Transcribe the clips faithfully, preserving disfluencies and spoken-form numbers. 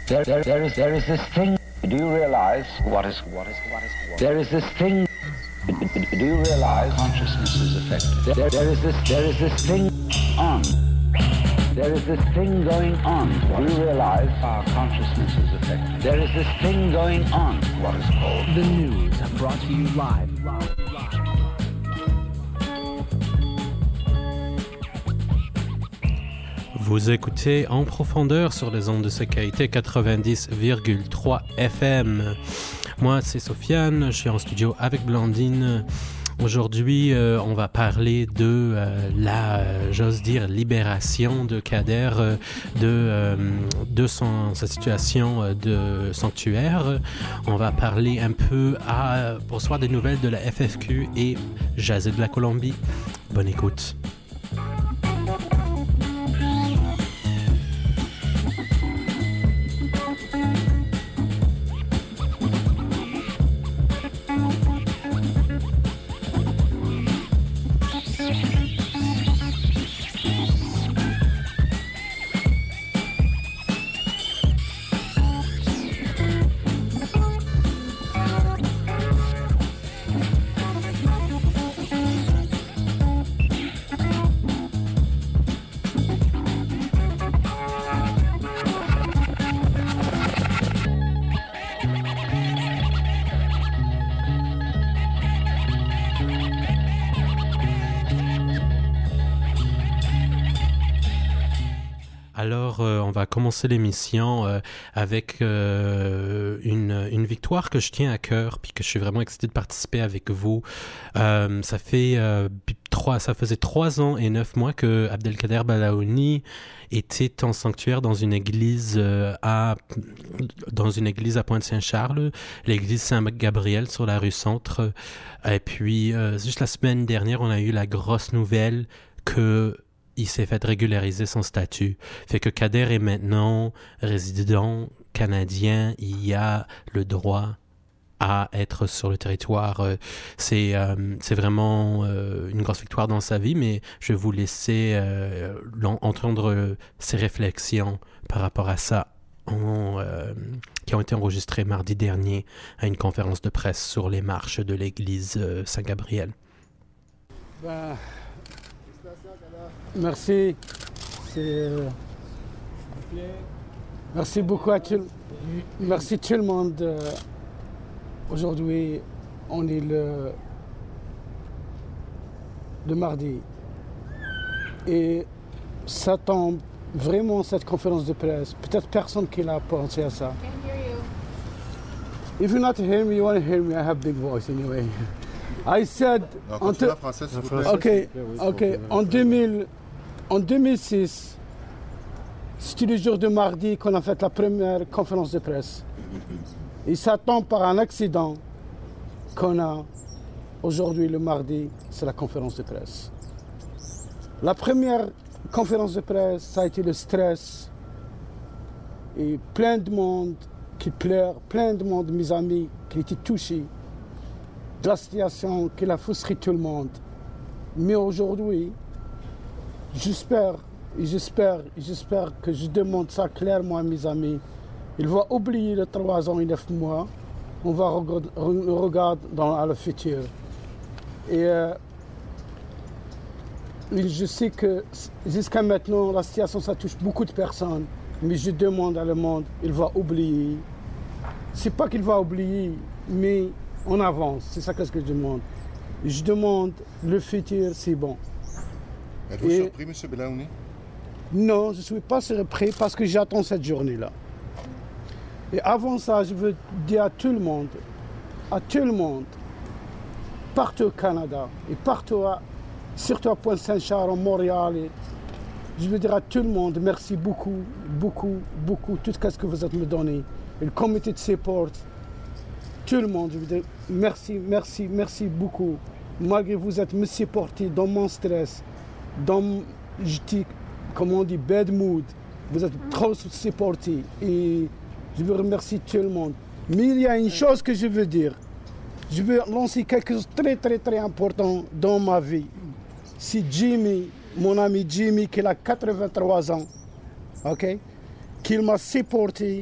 There, there, there is, there is this thing. Do you realize what is, what is, what is, what is? There is this thing. Do you realize consciousness is affected? There, there is this, there is this thing on. There is this thing going on. Do you realize our consciousness is affected? There is this thing going on. What is called the news brought to you live. Vous écoutez En Profondeur sur les ondes de C K I T quatre-vingt-dix virgule trois F M. Moi, c'est Sofiane, je suis en studio avec Blandine. Aujourd'hui, euh, on va parler de euh, la, euh, j'ose dire, libération de Kader, euh, de, euh, de son, sa situation euh, de sanctuaire. On va parler un peu à, pour recevoir des nouvelles de la F F Q et jaser de la Colombie. Bonne écoute. Alors, euh, on va commencer l'émission euh, avec euh, une, une victoire que je tiens à cœur, puis que je suis vraiment excité de participer avec vous. Euh, ça fait euh, trois, ça faisait trois ans et neuf mois que Abdelkader Balaouni était en sanctuaire dans une église euh, à dans une église à Pointe-Saint-Charles, l'église Saint-Gabriel sur la rue Centre. Et puis, euh, juste la semaine dernière, on a eu la grosse nouvelle que il s'est fait régulariser son statut. Fait que Kader est maintenant résident canadien. Il y a le droit à être sur le territoire. C'est, euh, c'est vraiment euh, une grosse victoire dans sa vie, mais je vais vous laisser euh, entendre ses réflexions par rapport à ça en, euh, qui ont été enregistrées mardi dernier à une conférence de presse sur les marches de l'église euh, Saint-Gabriel. Ben... Merci. C'est, euh, merci beaucoup à tout, merci tout le monde. Euh, aujourd'hui, on est le, le mardi. Et ça tombe vraiment cette conférence de presse. Peut-être personne qui l'a pensé à ça. If you not hear me, you want to hear me, I have big voice anyway. I said... En te... français, s'il vous plaît. Ok, ok. En deux mille... En deux mille six, c'était le jour de mardi qu'on a fait la première conférence de presse. Et ça tombe par un accident qu'on a aujourd'hui le mardi, c'est la conférence de presse. La première conférence de presse, ça a été le stress. Et plein de monde qui pleure, plein de monde, mes amis, qui étaient touchés de la situation qui a frustré tout le monde. Mais aujourd'hui, J'espère, j'espère, j'espère que je demande ça clairement à mes amis. Ils vont oublier les trois ans et neuf mois. On va regarder, regarder dans le futur. Et euh, je sais que jusqu'à maintenant, la situation, ça touche beaucoup de personnes. Mais je demande à le monde, il va oublier. C'est pas qu'il va oublier, mais on avance. C'est ça que je demande. Je demande, le futur, c'est bon. Êtes-vous Et... surpris, M. Balaouni? Non, je ne suis pas surpris parce que j'attends cette journée-là. Et avant ça, je veux dire à tout le monde, à tout le monde, partout au Canada et partout, à, surtout à Pointe-Saint-Charles, à Montréal, et je veux dire à tout le monde, merci beaucoup, beaucoup, beaucoup, tout ce que vous avez me donné. Et le comité de support, tout le monde, je veux dire merci, merci, merci beaucoup. Malgré que vous êtes me supporté dans mon stress, dans, je dis, comme on dit, bad mood, vous êtes trop supportés et je veux remercier tout le monde. Mais il y a une chose que je veux dire. Je veux lancer quelque chose de très très très important dans ma vie. C'est Jimmy, mon ami Jimmy, qui a quatre-vingt-trois ans, ok, qu'il m'a supporté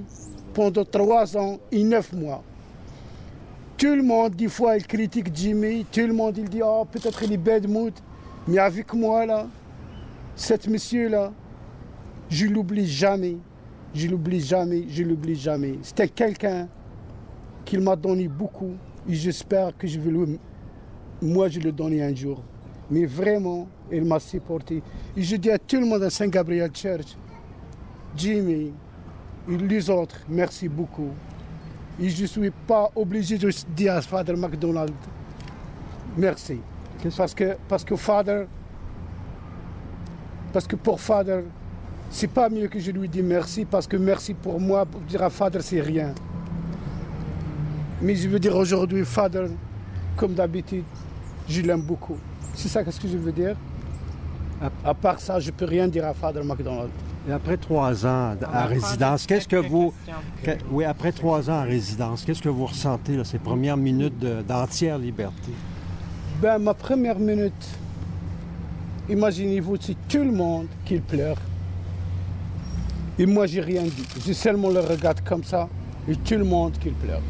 pendant trois ans et neuf mois. Tout le monde, des fois, il critique Jimmy. Tout le monde, il dit, oh, peut-être il est bad mood. Mais avec moi, là, cet monsieur-là, je ne l'oublie jamais. Je ne l'oublie jamais, je ne l'oublie jamais. C'était quelqu'un qui m'a donné beaucoup. Et j'espère que je vais lui... Moi, je le donner un jour. Mais vraiment, il m'a supporté. Et je dis à tout le monde à Saint-Gabriel Church, Jimmy et les autres, merci beaucoup. Et je ne suis pas obligé de dire à Father McDonald, merci. Parce que, parce que Father, parce que pour Father, c'est pas mieux que je lui dise merci, parce que merci pour moi, pour dire à Father, c'est rien. Mais je veux dire aujourd'hui, Father, comme d'habitude, je l'aime beaucoup. C'est ça ce que je veux dire. À part ça, je ne peux rien dire à Father McDonald. Et après trois ans à résidence, qu'est-ce que vous... Que, oui, après trois ans en résidence, qu'est-ce que vous ressentez, là, ces premières minutes de, d'entière liberté? Ben, ma première minute, imaginez-vous, c'est tout le monde qui pleure. Et moi, j'ai rien dit. J'ai seulement le regarde comme ça, et tout le monde qui pleure.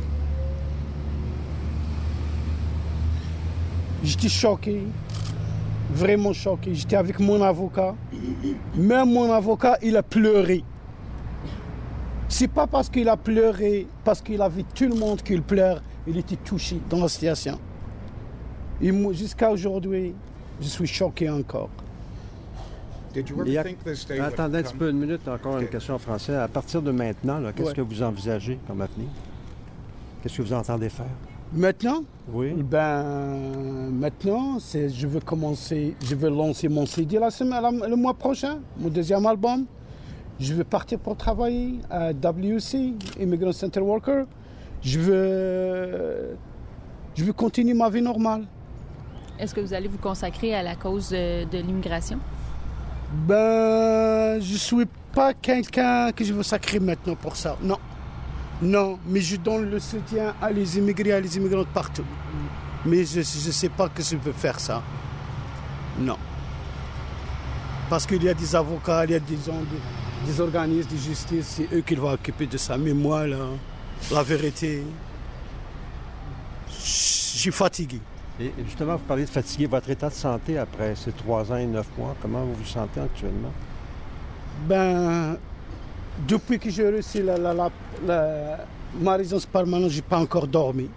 J'étais choqué, vraiment choqué. J'étais avec mon avocat. Même mon avocat, il a pleuré. C'est pas parce qu'il a pleuré, parce qu'il a vu tout le monde qu'il pleure, il était touché dans la situation. Et moi, jusqu'à aujourd'hui, je suis choqué encore. Et à... Attendez un petit peu, une minute, encore okay. Une question en français. À partir de maintenant, là, qu'est-ce ouais. que vous envisagez comme avenir? Qu'est-ce que vous entendez faire? Maintenant? Oui. Ben, maintenant, c'est, je veux commencer, je veux lancer mon C D la semaine, la, le mois prochain, mon deuxième album. Je veux partir pour travailler à W C, Immigrant Center Worker. Je veux, je veux continuer ma vie normale. Est-ce que vous allez vous consacrer à la cause de, de l'immigration? Ben, je ne suis pas quelqu'un que je veux sacrer maintenant pour ça, non. Non, mais je donne le soutien à les immigrés, à les immigrants partout. Mais je ne sais pas que je peux faire ça. Non. Parce qu'il y a des avocats, il y a des, gens, des, des organismes de justice, c'est eux qui vont s'occuper de ça. Mais moi, là, la vérité, je suis fatigué. Et justement, vous parlez de fatigué. Votre état de santé après ces trois ans et neuf mois, comment vous vous sentez actuellement? Ben... Depuis que j'ai reçu la, la, la, la, ma résidence permanente, je n'ai pas encore dormi.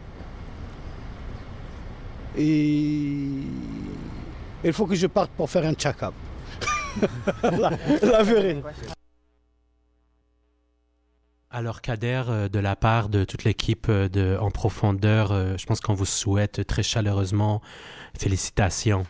Et il faut que je parte pour faire un check-up. la, la vérité. Alors Kader, de la part de toute l'équipe de En Profondeur, je pense qu'on vous souhaite très chaleureusement félicitations.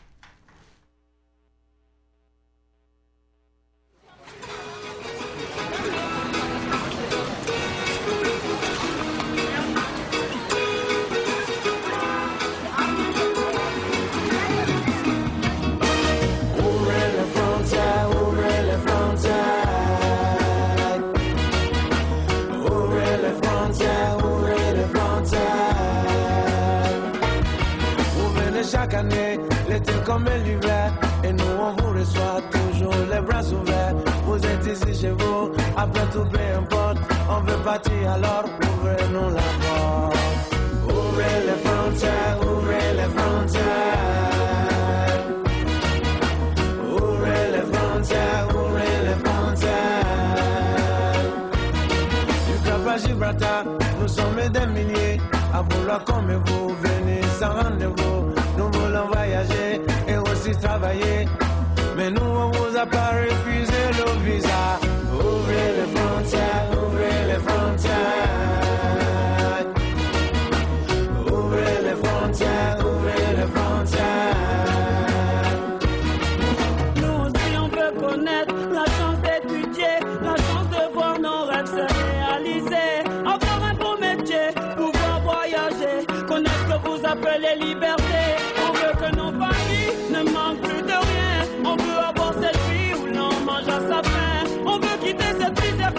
L'été comme l'hiver, et nous on vous reçoit toujours les bras ouverts. Vous êtes ici chez vous, après tout peu importe. On veut partir alors, ouvrez-nous la porte. Ouvrez les frontières, ouvrez les frontières. Ouvrez les frontières, ouvrez les frontières. Du Cap à Gibraltar, nous sommes des milliers à vouloir comme vous, venez sans rendez-vous. Nous voulons voyager et aussi travailler, mais nous on vous a pas refusé le visa. Ouvrez les frontières, ouvrez les frontières. Ouvrez les frontières, ouvrez les frontières. Nous aussi on veut connaître la chance d'étudier, la chance de voir nos rêves se réaliser. Avoir un beau métier, pouvoir voyager, connaître ce que vous appelez liberté. Que nos familles ne manquent plus de rien. On veut avoir cette vie où l'on mange à sa faim. On veut quitter cette vie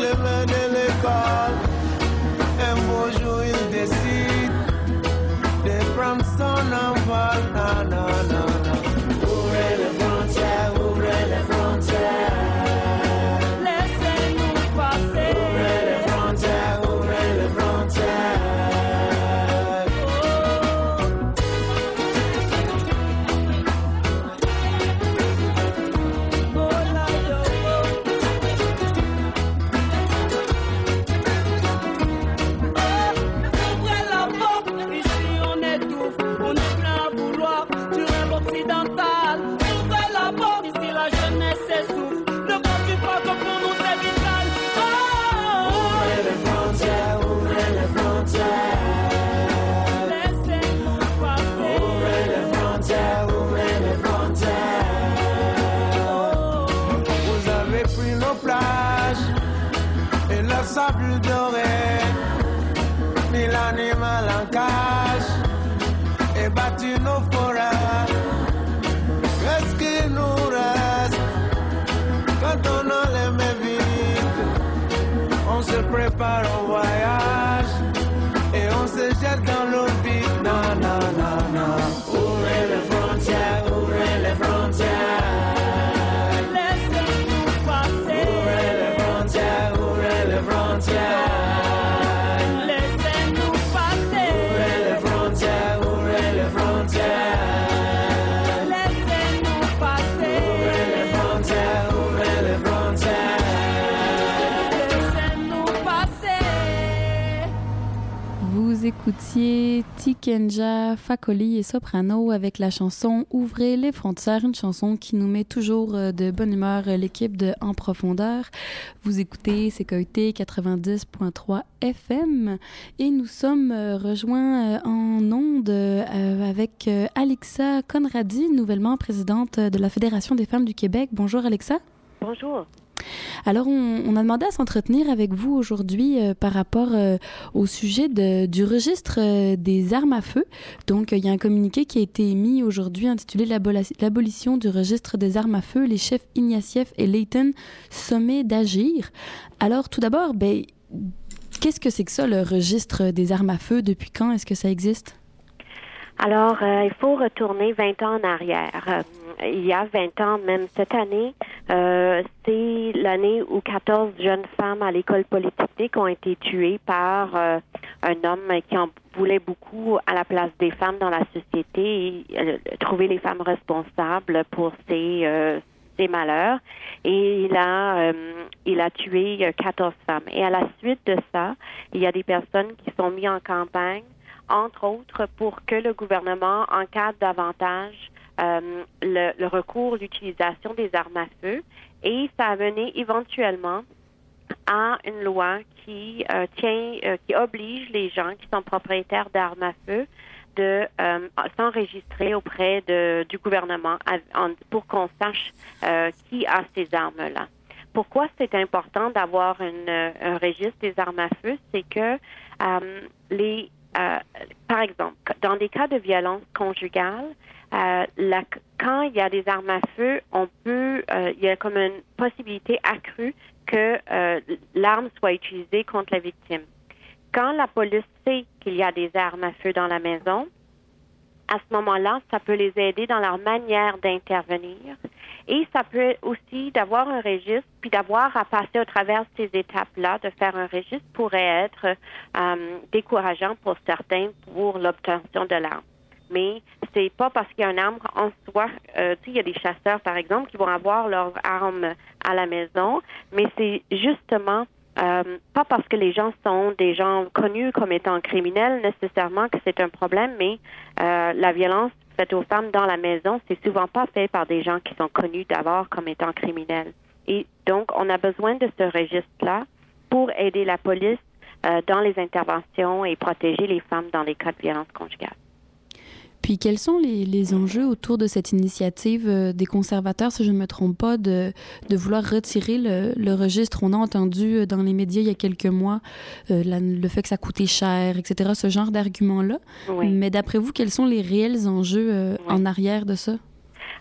chemin de l'école. Un beau jour, il décide de prendre son envol. Non, non, non, non. Ouvrez les frontières, ouvrez les frontières. Laissez-nous passer. Ouvrez les frontières, ouvrez les frontières. Sable doré, mille animaux en cage et battu nos forêts. Qu'est-ce qu'il nous reste quand on a les mains vides? On se prépare au voyage et on se jette dans l'eau vide. Non, non, non, non. Ouvrez les frontières, ouvrez les frontières. Laissez-nous passer. Ouvrez les frontières, ouvrez les frontières. Laissez-nous passer. Ouvrez les frontières, ouvrez les frontières. Laissez-nous passer. Vous écoutiez Tikenja, Fakoli et Soprano avec la chanson Ouvrez les frontières, une chanson qui nous met toujours de bonne humeur, l'équipe de En Profondeur. Vous écoutez C K U T quatre-vingt-dix point trois F M et nous sommes rejoints en ondes avec Alexa Conradi, nouvellement présidente de la Fédération des femmes du Québec. Bonjour Alexa. Bonjour. Alors, on, on a demandé à s'entretenir avec vous aujourd'hui euh, par rapport euh, au sujet de, du registre euh, des armes à feu. Donc, il euh, y a un communiqué qui a été émis aujourd'hui intitulé L'aboli- L'abolition du registre des armes à feu. Les chefs Ignatieff et Layton sommet d'agir. Alors, tout d'abord, ben, qu'est-ce que c'est que ça, le registre des armes à feu? Depuis quand est-ce que ça existe? Alors, euh, il faut retourner vingt ans en arrière. Euh, il y a vingt ans, même cette année, euh, c'est l'année où quatorze jeunes femmes à l'école polytechnique ont été tuées par euh, un homme qui en voulait beaucoup à la place des femmes dans la société et euh, trouver les femmes responsables pour ces, euh, ces malheurs. Et il a, euh, il a tué quatorze femmes. Et à la suite de ça, il y a des personnes qui sont mises en campagne, entre autres, pour que le gouvernement encadre davantage euh, le, le recours, l'utilisation des armes à feu. Et ça a mené éventuellement à une loi qui euh, tient, euh, qui oblige les gens qui sont propriétaires d'armes à feu de euh, s'enregistrer auprès de, du gouvernement à, en, pour qu'on sache euh, qui a ces armes-là. Pourquoi c'est important d'avoir une, un registre des armes à feu? C'est que euh, les Euh, par exemple, dans des cas de violence conjugale, euh, la, quand il y a des armes à feu, on peut, euh, il y a comme une possibilité accrue que euh, l'arme soit utilisée contre la victime. Quand la police sait qu'il y a des armes à feu dans la maison, à ce moment-là, ça peut les aider dans leur manière d'intervenir. Et ça peut aussi d'avoir un registre, puis d'avoir à passer au travers ces étapes-là, de faire un registre pourrait être euh, décourageant pour certains pour l'obtention de l'arme. Mais c'est pas parce qu'il y a une arme en soi. Euh, tu sais, il y a des chasseurs, par exemple, qui vont avoir leurs armes à la maison, mais c'est justement euh, pas parce que les gens sont des gens connus comme étant criminels nécessairement que c'est un problème, mais euh, la violence faite aux femmes dans la maison, c'est souvent pas fait par des gens qui sont connus d'abord comme étant criminels. Et donc, on a besoin de ce registre-là pour aider la police euh, dans les interventions et protéger les femmes dans les cas de violence conjugale. Puis, quels sont les, les enjeux autour de cette initiative euh, des conservateurs, si je ne me trompe pas, de, de vouloir retirer le, le registre? On a entendu dans les médias il y a quelques mois euh, la, le fait que ça coûtait cher, et cetera, ce genre d'arguments-là. Oui. Mais d'après vous, quels sont les réels enjeux euh, oui. en arrière de ça?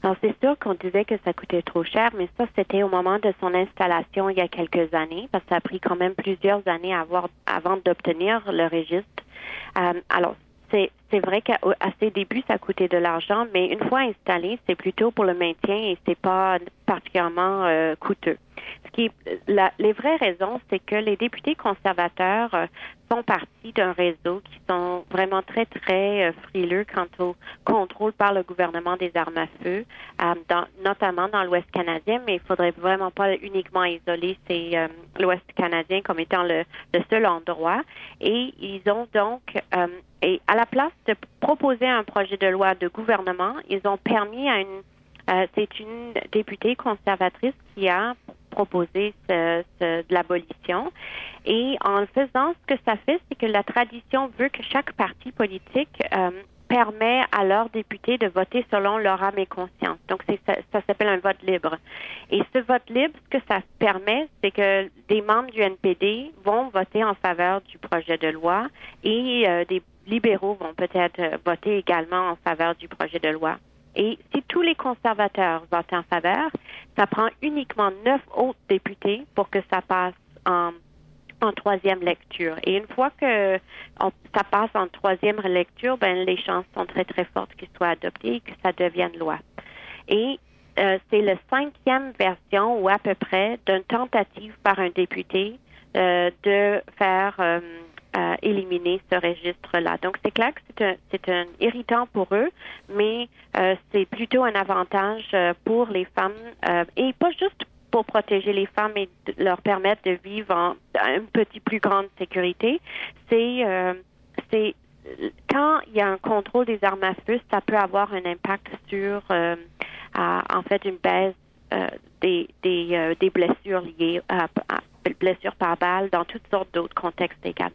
Alors, c'est sûr qu'on disait que ça coûtait trop cher, mais ça, c'était au moment de son installation il y a quelques années, parce que ça a pris quand même plusieurs années à avoir, avant d'obtenir le registre. Euh, alors, c'est, c'est vrai qu'à à ses débuts, ça coûtait de l'argent, mais une fois installé, c'est plutôt pour le maintien et c'est pas particulièrement euh, coûteux. Ce qui est, la, les vraies raisons, c'est que les députés conservateurs euh, font partie d'un réseau qui sont vraiment très, très euh, frileux quant au contrôle par le gouvernement des armes à feu, euh, dans, notamment dans l'Ouest canadien, mais il faudrait vraiment pas uniquement isoler ces, euh, l'Ouest canadien comme étant le, le seul endroit. Et ils ont donc, euh, et à la place de proposer un projet de loi de gouvernement, ils ont permis à une, euh, c'est une députée conservatrice qui a proposé ce, ce, de l'abolition. Et en le faisant, ce que ça fait, c'est que la tradition veut que chaque parti politique euh, permet à leurs députés de voter selon leur âme et conscience. Donc, c'est, ça, ça s'appelle un vote libre. Et ce vote libre, ce que ça permet, c'est que des membres du N P D vont voter en faveur du projet de loi et euh, des libéraux vont peut-être voter également en faveur du projet de loi. Et si tous les conservateurs votent en faveur, ça prend uniquement neuf autres députés pour que ça passe en, en troisième lecture. Et une fois que on, ça passe en troisième lecture, ben les chances sont très très fortes qu'il soit adopté et que ça devienne loi. Et euh, c'est la cinquième version ou à peu près d'une tentative par un député euh, de faire euh, Euh, éliminer ce registre-là. Donc, c'est clair que c'est un, c'est un irritant pour eux, mais euh, c'est plutôt un avantage euh, pour les femmes euh, et pas juste pour protéger les femmes et de leur permettre de vivre en un petit plus grande sécurité. C'est, euh, c'est quand il y a un contrôle des armes à feu, ça peut avoir un impact sur, euh, à, en fait, une baisse euh, des des, euh, des blessures liées à, à blessures par balle dans toutes sortes d'autres contextes également.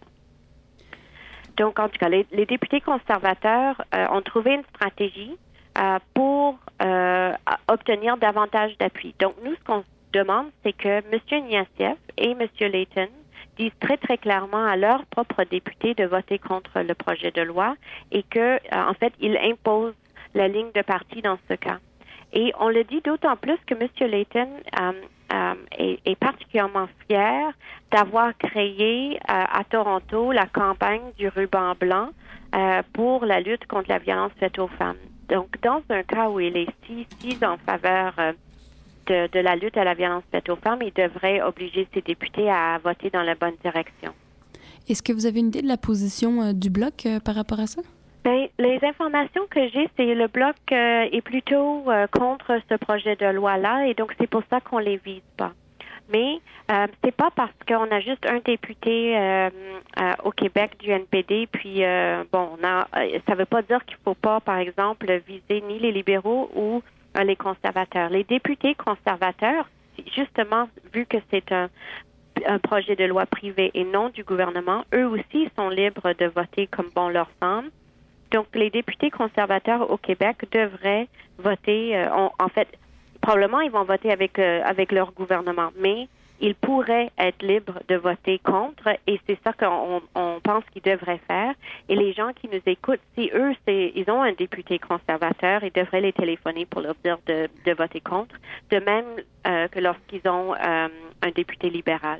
Donc, en tout cas, les, les députés conservateurs euh, ont trouvé une stratégie euh, pour euh, obtenir davantage d'appui. Donc, nous, ce qu'on demande, c'est que M. Ignatieff et M. Layton disent très, très clairement à leurs propres députés de voter contre le projet de loi et que, euh, en fait, ils imposent la ligne de parti dans ce cas. Et on le dit d'autant plus que M. Layton euh, euh, est, est particulièrement fier d'avoir créé euh, à Toronto la campagne du ruban blanc euh, pour la lutte contre la violence faite aux femmes. Donc, dans un cas où il est si, si en faveur euh, de, de la lutte à la violence faite aux femmes, il devrait obliger ses députés à voter dans la bonne direction. Est-ce que vous avez une idée de la position euh, du Bloc euh, par rapport à ça? Bien, les informations que j'ai, c'est le Bloc euh, est plutôt euh, contre ce projet de loi-là et donc c'est pour ça qu'on les vise pas. Mais euh, c'est pas parce qu'on a juste un député euh, euh, au Québec du N P D, puis euh, bon, on a, euh, ça veut pas dire qu'il faut pas, par exemple, viser ni les libéraux ou euh, les conservateurs. Les députés conservateurs, justement, vu que c'est un un projet de loi privé et non du gouvernement, eux aussi sont libres de voter comme bon leur semble. Donc, les députés conservateurs au Québec devraient voter, euh, on, en fait, probablement ils vont voter avec euh, avec leur gouvernement, mais ils pourraient être libres de voter contre et c'est ça qu'on on pense qu'ils devraient faire. Et les gens qui nous écoutent, si eux, c'est, ils ont un député conservateur, ils devraient les téléphoner pour leur dire de, de voter contre, de même euh, que lorsqu'ils ont euh, un député libéral.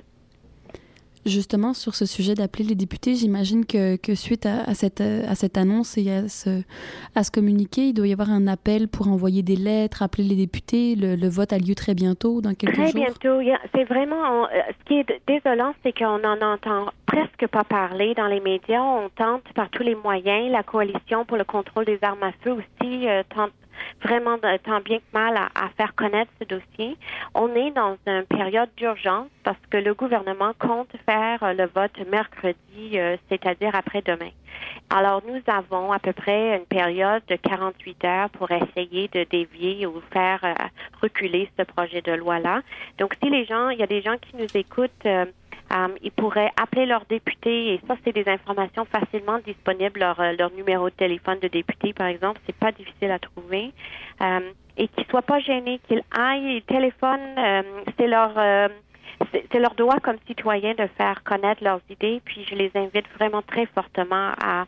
Justement, sur ce sujet d'appeler les députés, j'imagine que, que suite à, à, cette, à cette annonce et à ce, à ce communiqué, il doit y avoir un appel pour envoyer des lettres, appeler les députés. Le, le vote a lieu très bientôt, dans quelques très jours. Très bientôt. C'est vraiment... On, ce qui est désolant, c'est qu'on n'en entend presque pas parler dans les médias. On tente par tous les moyens. La Coalition pour le contrôle des armes à feu aussi euh, tente vraiment tant bien que mal à, à faire connaître ce dossier. On est dans une période d'urgence parce que le gouvernement compte faire le vote mercredi, euh, c'est-à-dire après-demain. Alors, nous avons à peu près une période de quarante-huit heures pour essayer de dévier ou faire euh, reculer ce projet de loi-là. Donc, si les gens, il y a des gens qui nous écoutent, euh, Um, ils pourraient appeler leurs députés et ça, c'est des informations facilement disponibles, leur, leur numéro de téléphone de député, par exemple, c'est pas difficile à trouver. Um, et qu'ils soient pas gênés, qu'ils aillent, ils téléphonent, um, c'est leur euh, c'est, c'est leur droit comme citoyen de faire connaître leurs idées, puis je les invite vraiment très fortement à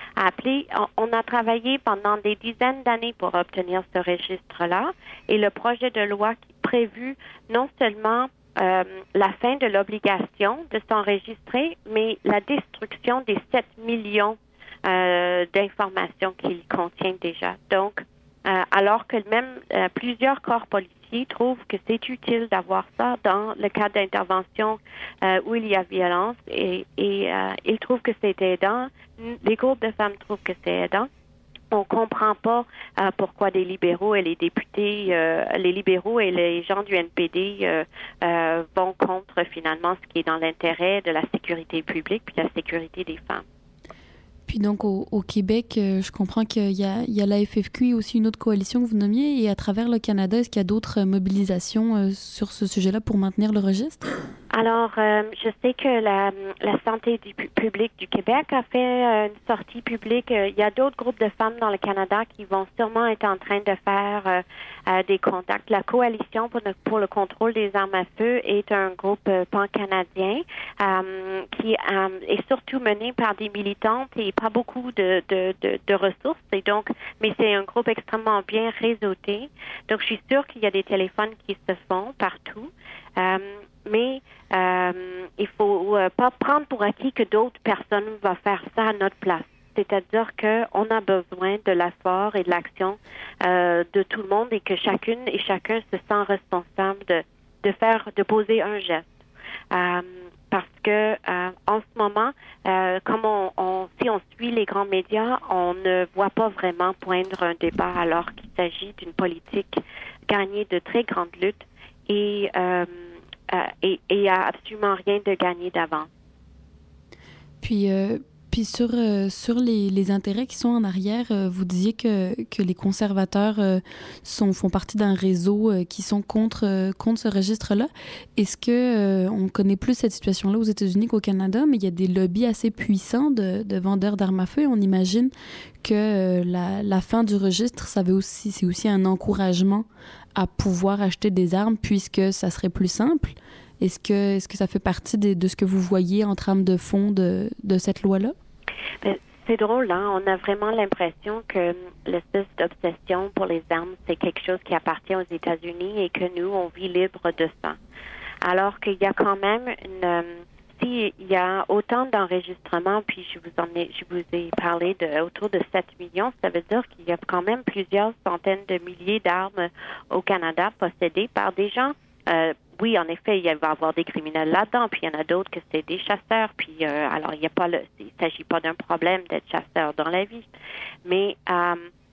a appelé. On, on a travaillé pendant des dizaines d'années pour obtenir ce registre-là. Et le projet de loi qui prévu non seulement euh, la fin de l'obligation de s'enregistrer, mais la destruction des sept millions euh, d'informations qu'il contient déjà. Donc, euh, alors que même euh, plusieurs corps policiers trouvent que c'est utile d'avoir ça dans le cas d'intervention euh, où il y a violence et, et euh, ils trouvent que c'est aidant. Les groupes de femmes trouvent que c'est aidant. On comprend pas euh, pourquoi des libéraux et les députés, euh, les libéraux et les gens du N P D euh, euh, vont contre finalement ce qui est dans l'intérêt de la sécurité publique puis la sécurité des femmes. Puis donc, au, au Québec, euh, je comprends qu'il y a, il y a la F F Q et aussi une autre coalition que vous nommiez. Et à travers le Canada, est-ce qu'il y a d'autres mobilisations euh, sur ce sujet-là pour maintenir le registre? Alors, euh, je sais que la, la santé du public du Québec a fait euh, une sortie publique. Il y a d'autres groupes de femmes dans le Canada qui vont sûrement être en train de faire euh, euh, des contacts. La Coalition pour le, pour le contrôle des armes à feu est un groupe euh, pan-canadien euh, qui euh, est surtout mené par des militantes et pas beaucoup de, de, de, de ressources. Et donc, mais c'est un groupe extrêmement bien réseauté. Donc, je suis sûre qu'il y a des téléphones qui se font partout. Euh, mais euh, il faut euh, pas prendre pour acquis que d'autres personnes vont faire ça à notre place. C'est-à-dire qu'on a besoin de l'effort et de l'action euh, de tout le monde et que chacune et chacun se sent responsable de, de faire, de poser un geste. Euh, parce que euh, en ce moment, euh, comme on, on, si on suit les grands médias, on ne voit pas vraiment poindre un débat alors qu'il s'agit d'une politique gagnée de très grandes luttes et euh, euh, et il n'y a absolument rien de gagné d'avance. Puis, euh, puis sur, euh, sur les, les intérêts qui sont en arrière, euh, vous disiez que, que les conservateurs euh, sont, font partie d'un réseau euh, qui sont contre, euh, contre ce registre-là. Est-ce que euh, on connaît plus cette situation-là aux États-Unis qu'au Canada, mais il y a des lobbies assez puissants de, de vendeurs d'armes à feu et on imagine que euh, la, la fin du registre, ça veut aussi, c'est aussi un encouragement à pouvoir acheter des armes puisque ça serait plus simple. Est-ce que, est-ce que ça fait partie de, de ce que vous voyez en trame de fond de, de cette loi-là? Ben, c'est drôle, hein? On a vraiment l'impression que l'espèce d'obsession pour les armes, c'est quelque chose qui appartient aux États-Unis et que nous, on vit libre de ça. Alors qu'il y a quand même une... Euh, s'il y a autant d'enregistrements, puis je vous en ai, je vous ai parlé de autour de sept millions, ça veut dire qu'il y a quand même plusieurs centaines de milliers d'armes au Canada possédées par des gens. Euh, oui, en effet, il va y avoir des criminels là-dedans, puis il y en a d'autres que c'est des chasseurs, puis euh, alors il y a pas le, il s'agit pas d'un problème d'être chasseur dans la vie, mais euh,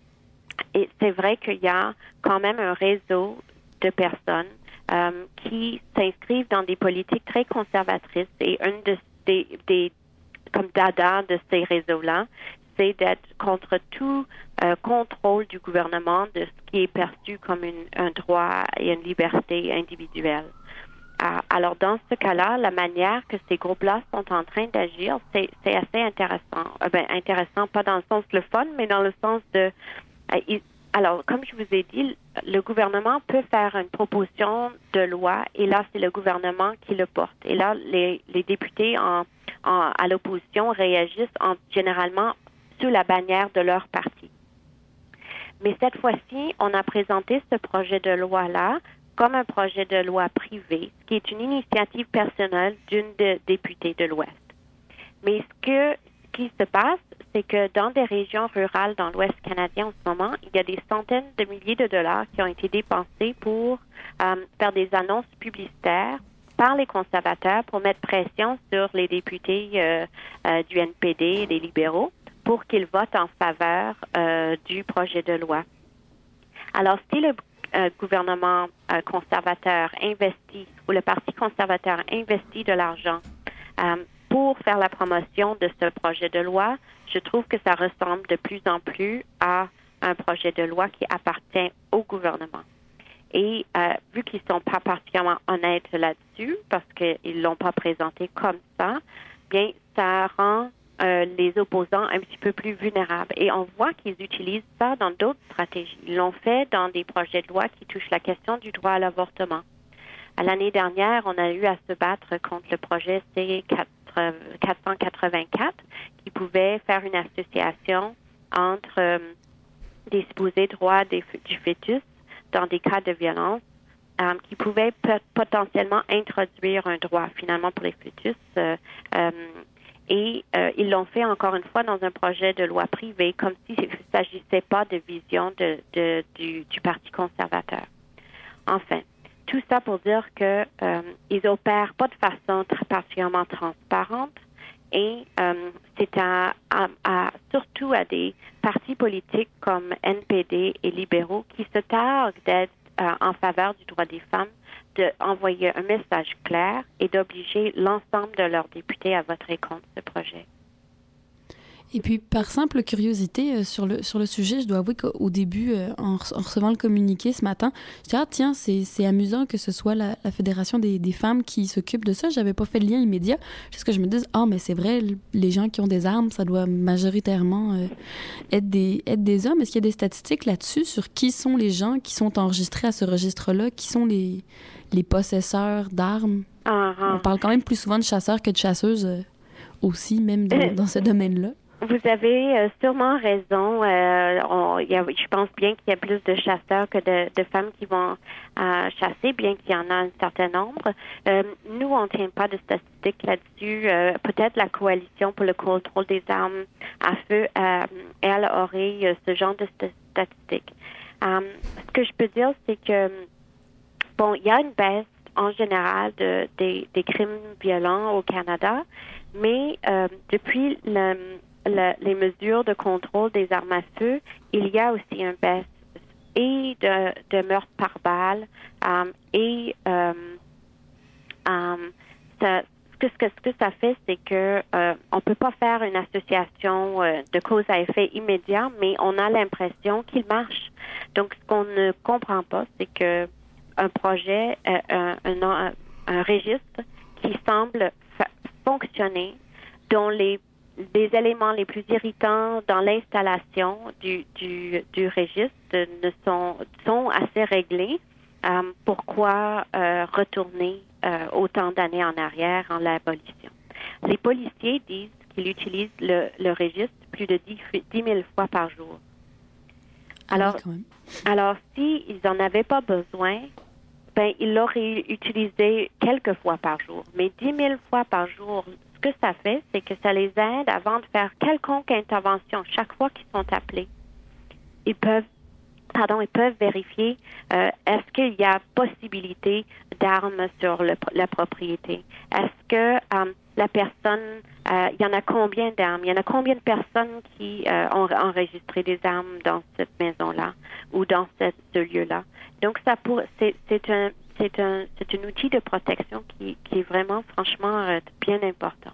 et c'est vrai qu'il y a quand même un réseau de personnes euh, qui s'inscrivent dans des politiques très conservatrices et une de des, des comme dada de ces réseaux-là, c'est d'être contre tout euh, contrôle du gouvernement de ce qui est perçu comme une, un droit et une liberté individuelle. Euh, alors, dans ce cas-là, la manière que ces groupes-là sont en train d'agir, c'est, c'est assez intéressant. Euh, ben, intéressant, pas dans le sens le fun, mais dans le sens de... Euh, il, alors, comme je vous ai dit, le gouvernement peut faire une proposition de loi et là, c'est le gouvernement qui le porte. Et là, les, les députés en, en, à l'opposition réagissent en, généralement sous la bannière de leur parti. Mais cette fois-ci, on a présenté ce projet de loi-là comme un projet de loi privé, ce qui est une initiative personnelle d'une de, députée de l'Ouest. Mais ce, que, ce qui se passe, c'est que dans des régions rurales dans l'Ouest canadien en ce moment, il y a des centaines de milliers de dollars qui ont été dépensés pour euh, faire des annonces publicitaires par les conservateurs pour mettre pression sur les députés euh, euh, du N P D et des libéraux pour qu'ils votent en faveur euh, du projet de loi. Alors, si le euh, gouvernement euh, conservateur investit, ou le Parti conservateur investit de l'argent euh, pour faire la promotion de ce projet de loi, je trouve que ça ressemble de plus en plus à un projet de loi qui appartient au gouvernement. Et euh, vu qu'ils ne sont pas particulièrement honnêtes là-dessus, parce qu'ils ne l'ont pas présenté comme ça, bien, ça rend Euh, les opposants un petit peu plus vulnérables. Et on voit qu'ils utilisent ça dans d'autres stratégies. Ils l'ont fait dans des projets de loi qui touchent la question du droit à l'avortement. À l'année dernière, on a eu à se battre contre le projet C quatre cent quatre-vingt-quatre qui pouvait faire une association entre euh, des supposés droits des, du fœtus dans des cas de violence euh, qui pouvaient p- potentiellement introduire un droit finalement pour les fœtus. Euh, euh, et euh, ils l'ont fait encore une fois dans un projet de loi privée, comme s'il ne s'agissait pas de vision de, de, du, du Parti conservateur. Enfin, tout ça pour dire que euh, ils opèrent pas de façon très particulièrement transparente et euh, c'est à, à, à, surtout à des partis politiques comme N P D et libéraux qui se targuent d'être euh, en faveur du droit des femmes d'envoyer un message clair et d'obliger l'ensemble de leurs députés à voter contre ce projet. Et puis, par simple curiosité euh, sur, le, sur le sujet, je dois avouer qu'au début, euh, en, en recevant le communiqué ce matin, je dis « Ah, tiens, c'est, c'est amusant que ce soit la, la Fédération des, des femmes qui s'occupe de ça. » J'avais pas fait le lien immédiat. Juste que je me dis « Ah, mais c'est vrai, les gens qui ont des armes, ça doit majoritairement euh, être, des, être des hommes. » Est-ce qu'il y a des statistiques là-dessus sur qui sont les gens qui sont enregistrés à ce registre-là, qui sont les, les possesseurs d'armes? Uh-huh. On parle quand même plus souvent de chasseurs que de chasseuses euh, aussi, même dans, dans ce domaine-là. Vous avez euh, sûrement raison. Euh, on, y a, je pense bien qu'il y a plus de chasseurs que de, de femmes qui vont euh, chasser, bien qu'il y en a un certain nombre. Euh, nous, on ne tient pas de statistiques là-dessus. Euh, peut-être la Coalition pour le contrôle des armes à feu, euh, elle aurait euh, ce genre de st- statistiques. Euh, ce que je peux dire, c'est que, bon, il y a une baisse en général de, de, des crimes violents au Canada, mais euh, depuis le Le, les mesures de contrôle des armes à feu, il y a aussi un baisse et de, de meurtres par balle um, et um, um, ça, ce, que, ce, que, ce que ça fait, c'est que euh, on peut pas faire une association euh, de cause à effet immédiat, mais on a l'impression qu'il marche. Donc, ce qu'on ne comprend pas, c'est que un projet, euh, un, un, un, un registre qui semble fa- fonctionner, dont les des éléments les plus irritants dans l'installation du, du, du registre ne sont, sont assez réglés. Euh, pourquoi euh, retourner euh, autant d'années en arrière en l'abolition? Les policiers disent qu'ils utilisent le, le registre plus de dix mille fois par jour. Alors, ah oui, alors s'ils n'en avaient pas besoin, ben, ils l'auraient utilisé quelques fois par jour. Mais dix mille fois par jour, ce que ça fait, c'est que ça les aide avant de faire quelconque intervention chaque fois qu'ils sont appelés. Ils peuvent, pardon, ils peuvent vérifier euh, est-ce qu'il y a possibilité d'armes sur le, la propriété. Est-ce que euh, la personne, euh, il y en a combien d'armes? Il y en a combien de personnes qui euh, ont enregistré des armes dans cette maison-là ou dans cette, ce lieu-là? Donc, ça pour, c'est, c'est un C'est un, c'est un outil de protection qui, qui est vraiment, franchement, euh, bien important.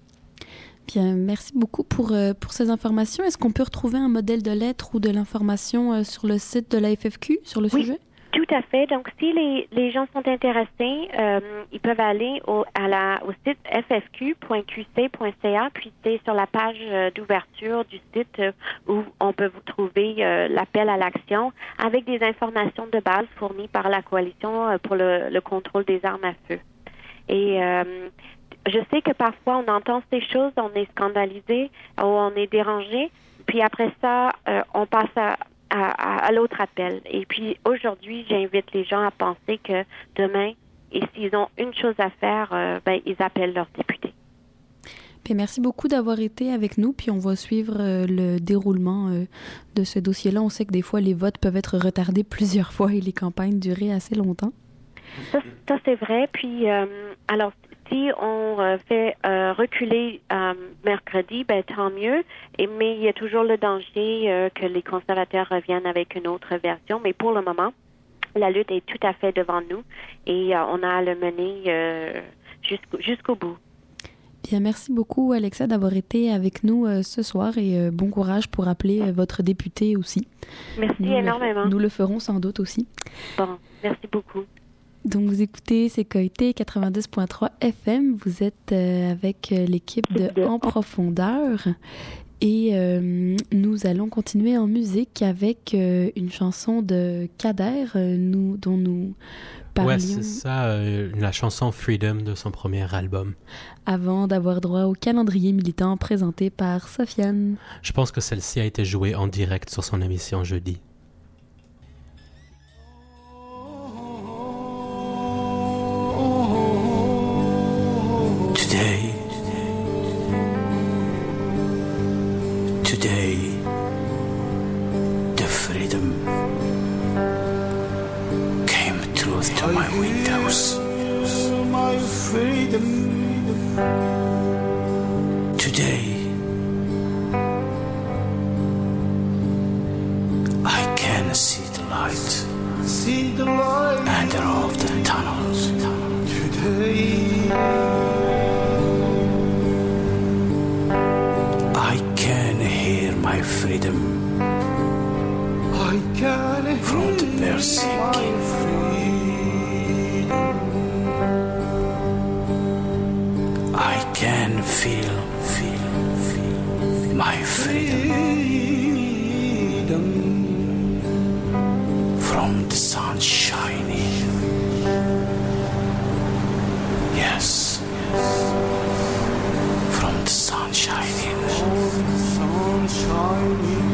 Bien, merci beaucoup pour, euh, pour ces informations. Est-ce qu'on peut retrouver un modèle de lettre ou de l'information euh, sur le site de la F F Q, sur le oui, sujet? Tout à fait. Donc, si les, les gens sont intéressés, euh, ils peuvent aller au, à la, au site f f q point q c point c a, puis c'est sur la page euh, d'ouverture du site euh, où on peut vous trouver euh, l'appel à l'action avec des informations de base fournies par la Coalition euh, pour le, le contrôle des armes à feu. Et euh, je sais que parfois on entend ces choses, on est scandalisé, on est dérangé, puis après ça, euh, on passe à À, à, à l'autre appel. Et puis aujourd'hui, j'invite les gens à penser que demain, et s'ils ont une chose à faire, euh, ben, ils appellent leurs députés. Bien, merci beaucoup d'avoir été avec nous, puis on va suivre euh, le déroulement euh, de ce dossier-là. On sait que des fois, les votes peuvent être retardés plusieurs fois et les campagnes durer assez longtemps. Ça, ça c'est vrai. Puis, euh, alors, si on euh, fait euh, reculer euh, mercredi, ben tant mieux. Et, mais il y a toujours le danger euh, que les conservateurs reviennent avec une autre version. Mais pour le moment, la lutte est tout à fait devant nous et euh, on a à le mener euh, jusqu'au, jusqu'au bout. Bien, merci beaucoup, Alexa, d'avoir été avec nous euh, ce soir et euh, bon courage pour appeler euh, votre député aussi. Merci nous énormément. Le, nous le ferons sans doute aussi. Bon, merci beaucoup. Donc, vous écoutez C K I T quatre-vingt-dix point trois F M. Vous êtes euh, avec euh, l'équipe de En Profondeur. Et euh, nous allons continuer en musique avec euh, une chanson de Kader, euh, nous, dont nous parlions... Ouais, c'est ça, euh, la chanson Freedom de son premier album. Avant d'avoir droit au calendrier militant présenté par Sofiane. Je pense que celle-ci a été jouée en direct sur son émission jeudi. Today, today, the freedom came through to my windows. My freedom. Today, I can see the light. See the light. End of the tunnels. Today, I can hear my freedom. I can from the hear birds my singing. I can feel, feel, feel my freedom, freedom from the sun shining. Yes, from the sun shining. sun shining.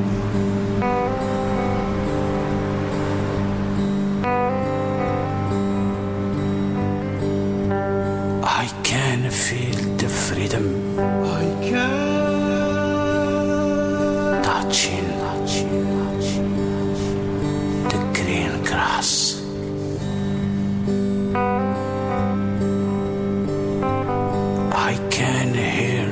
I can feel the freedom I can touching, touching, touching the green grass. I can hear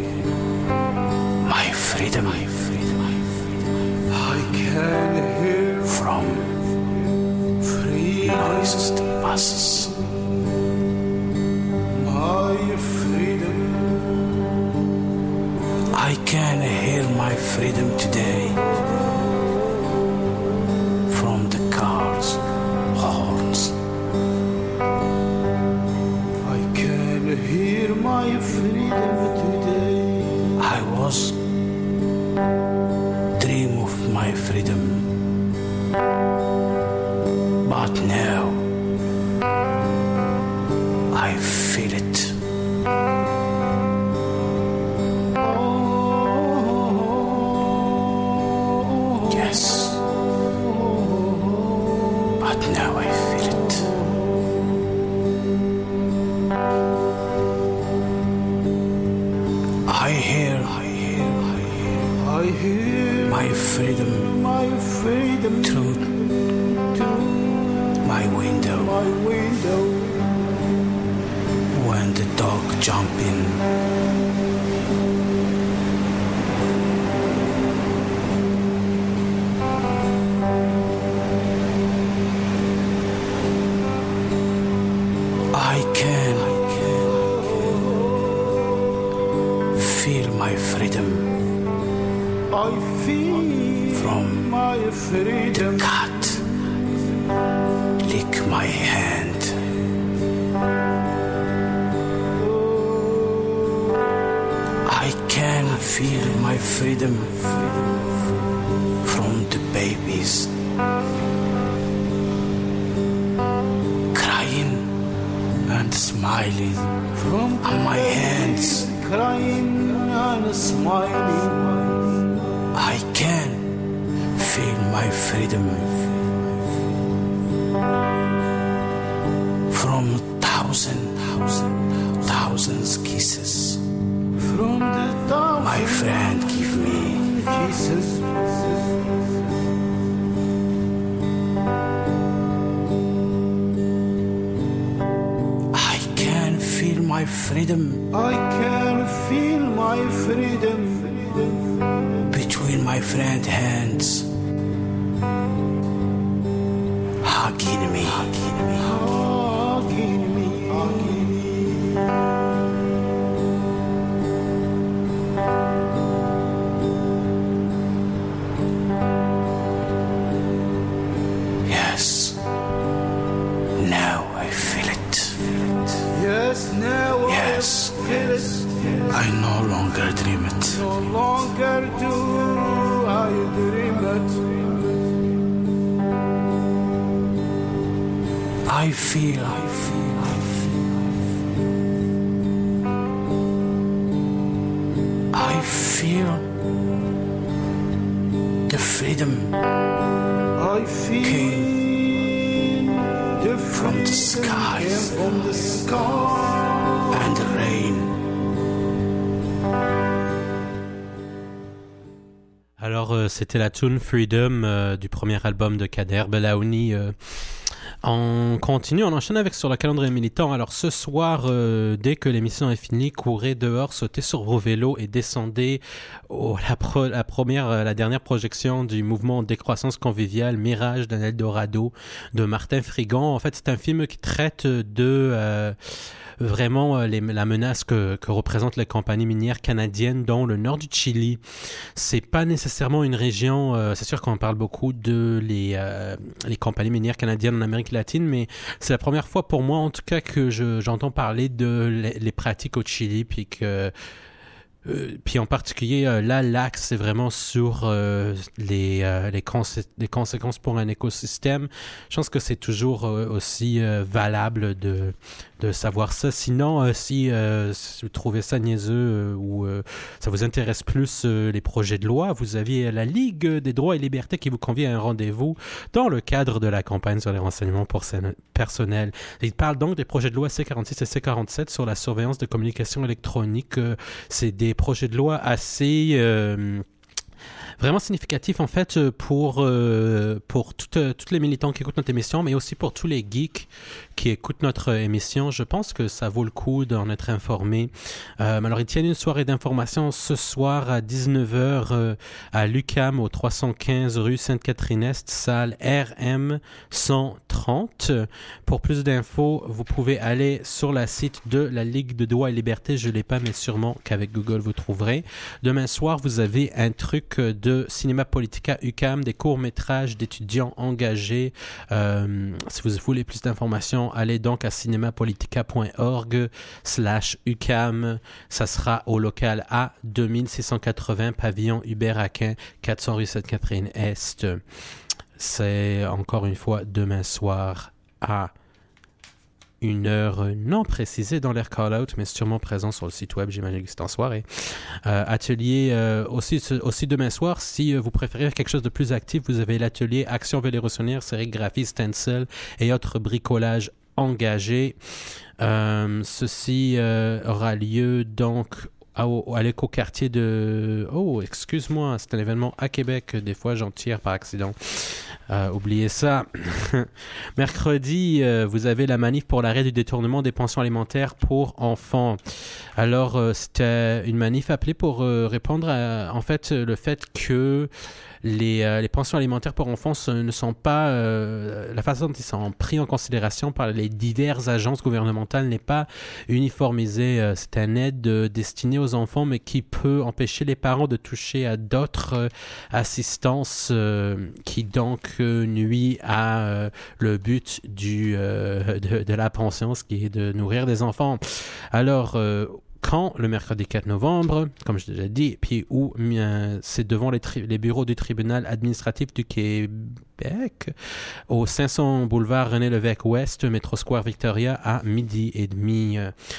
my freedom, my freedom, my freedom. I can hear from freedom. noises that passes. My freedom. I can hear my freedom today from the cars' horns. I can hear my freedom today. I was dream of my freedom, but now I feel it. Yes, but now I feel it. I hear, I hear, I hear, I hear my freedom my freedom through through my window my window. when the dog jump in. I can, I can feel my freedom I feel from my freedom. cat lick my hand. I can feel my freedom from the babies crying and smiling From on my hands. crying and smiling. I can feel my freedom from thousand, thousand, thousands kisses From the thousand my friend give me. kisses. I can feel my freedom I can feel my freedom between my friend hands, hugging me, hugging me. hugging me, hugging me. Yes, now I feel it. Yes, now Yes. I feel it. I no longer dream it. No longer do I dream it. I feel, I feel, I feel, I feel the freedom I feel came the from the skies from the sky and the rain. Alors, euh, c'était la tune Freedom euh, du premier album de Kader Belaouni. Euh, on continue, on enchaîne avec sur le calendrier militant. Alors, ce soir, euh, dès que l'émission est finie, courez dehors, sautez sur vos vélos et descendez au, la, pro, la première, la dernière projection du mouvement Décroissance conviviale Mirage d'un Eldorado de Martin Frigon. En fait, c'est un film qui traite de... Euh, vraiment euh, les, la menace que, que représentent les compagnies minières canadiennes dans le nord du Chili. C'est pas nécessairement une région, euh, c'est sûr qu'on parle beaucoup de les, euh, les compagnies minières canadiennes en Amérique latine, mais c'est la première fois pour moi en tout cas que je, j'entends parler de les, les pratiques au Chili, puis que Euh, puis en particulier, euh, là, l'axe, c'est vraiment sur euh, les, euh, les, consé- les conséquences pour un écosystème. Je pense que c'est toujours euh, aussi euh, valable de, de savoir ça. Sinon, euh, si, euh, si vous trouvez ça niaiseux euh, ou euh, ça vous intéresse plus euh, les projets de loi, vous avez la Ligue des droits et libertés qui vous convie à un rendez-vous dans le cadre de la campagne sur les renseignements pour personnel. Il parle donc des projets de loi C quarante-six et C quarante-sept sur la surveillance de communication électronique. Euh, c'est des projets de loi assez euh, vraiment significatifs en fait pour euh, pour toutes toutes les militants qui écoutent notre émission, mais aussi pour tous les geeks qui écoutent notre émission. Je pense que ça vaut le coup d'en être informé. Euh, alors ils tiennent une soirée d'information ce soir à dix-neuf heures euh, à l'U Q A M au trois cent quinze rue Sainte-Catherine-Est, salle R M cent trente. Pour plus d'infos, vous pouvez aller sur la site de la Ligue de droits et libertés. Je l'ai pas, mais sûrement qu'avec Google vous trouverez. Demain soir, vous avez un truc de Cinéma Politica U Q A M, des courts-métrages d'étudiants engagés. Euh, si vous voulez plus d'informations, allez donc à cinémapolitica.org slash UQAM. Ça sera au local A deux mille six cent quatre-vingts, pavillon Hubert-Aquin, quatre cents rue Sainte-Catherine-Est. C'est encore une fois demain soir à une heure non précisée dans l'air call-out, mais sûrement présent sur le site web, j'imagine que c'est en soirée. Euh, atelier euh, aussi, aussi demain soir, si vous préférez quelque chose de plus actif, vous avez l'atelier Action Vélérossonnière, sérigraphie, stencil et autres bricolages engagés. Euh, ceci euh, aura lieu donc à, à l'écoquartier de... Oh, excuse-moi, c'est un événement à Québec. Des fois, j'en tire par accident. Euh, oubliez ça. Mercredi, euh, vous avez la manif pour l'arrêt du détournement des pensions alimentaires pour enfants. Alors, euh, c'était une manif appelée pour euh, répondre à, en fait, le fait que les, euh, les pensions alimentaires pour enfants ce, ne sont pas... Euh, la façon dont ils sont pris en considération par les diverses agences gouvernementales n'est pas uniformisée. Euh, c'est une aide euh, destinée aux enfants, mais qui peut empêcher les parents de toucher à d'autres euh, assistances euh, qui donc euh, nuit à euh, le but du, euh, de, de la pension, ce qui est de nourrir des enfants. Alors... Euh, quand le mercredi quatre novembre, comme je l'ai déjà dit, puis où euh, c'est devant les, tri- les bureaux du tribunal administratif du Québec, au cinq cents boulevard René-Lévesque Ouest, Métro Square Victoria, à midi et demi.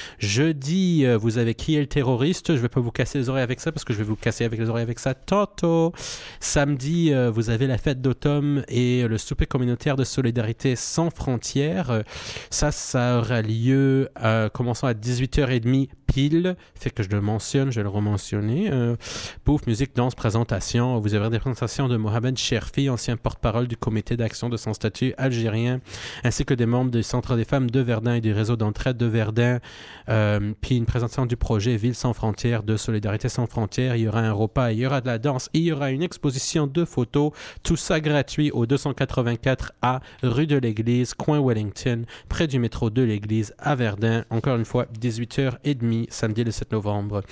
Jeudi, euh, vous avez crié le terroriste. Je ne vais pas vous casser les oreilles avec ça, parce que je vais vous casser avec les oreilles avec ça tantôt. Samedi, euh, vous avez la fête d'automne et le souper communautaire de solidarité sans frontières. Ça, ça aura lieu euh, commençant à dix-huit heures trente pile, fait que je le mentionne, je vais le rementionner. Euh, Bouffe, musique, danse, présentation. Vous avez des présentations de Mohamed Cherfi, ancien porte-parole du comité d'action de son statut algérien, ainsi que des membres du Centre des femmes de Verdun et du réseau d'entraide de Verdun. Euh, puis une présentation du projet Ville sans frontières de Solidarité sans frontières. Il y aura un repas, il y aura de la danse, il y aura une exposition de photos. Tout ça gratuit au deux cent quatre-vingt-quatre A, rue de l'Église, coin Wellington, près du métro de l'Église à Verdun. Encore une fois, dix-huit heures trente, samedi le sept novembre.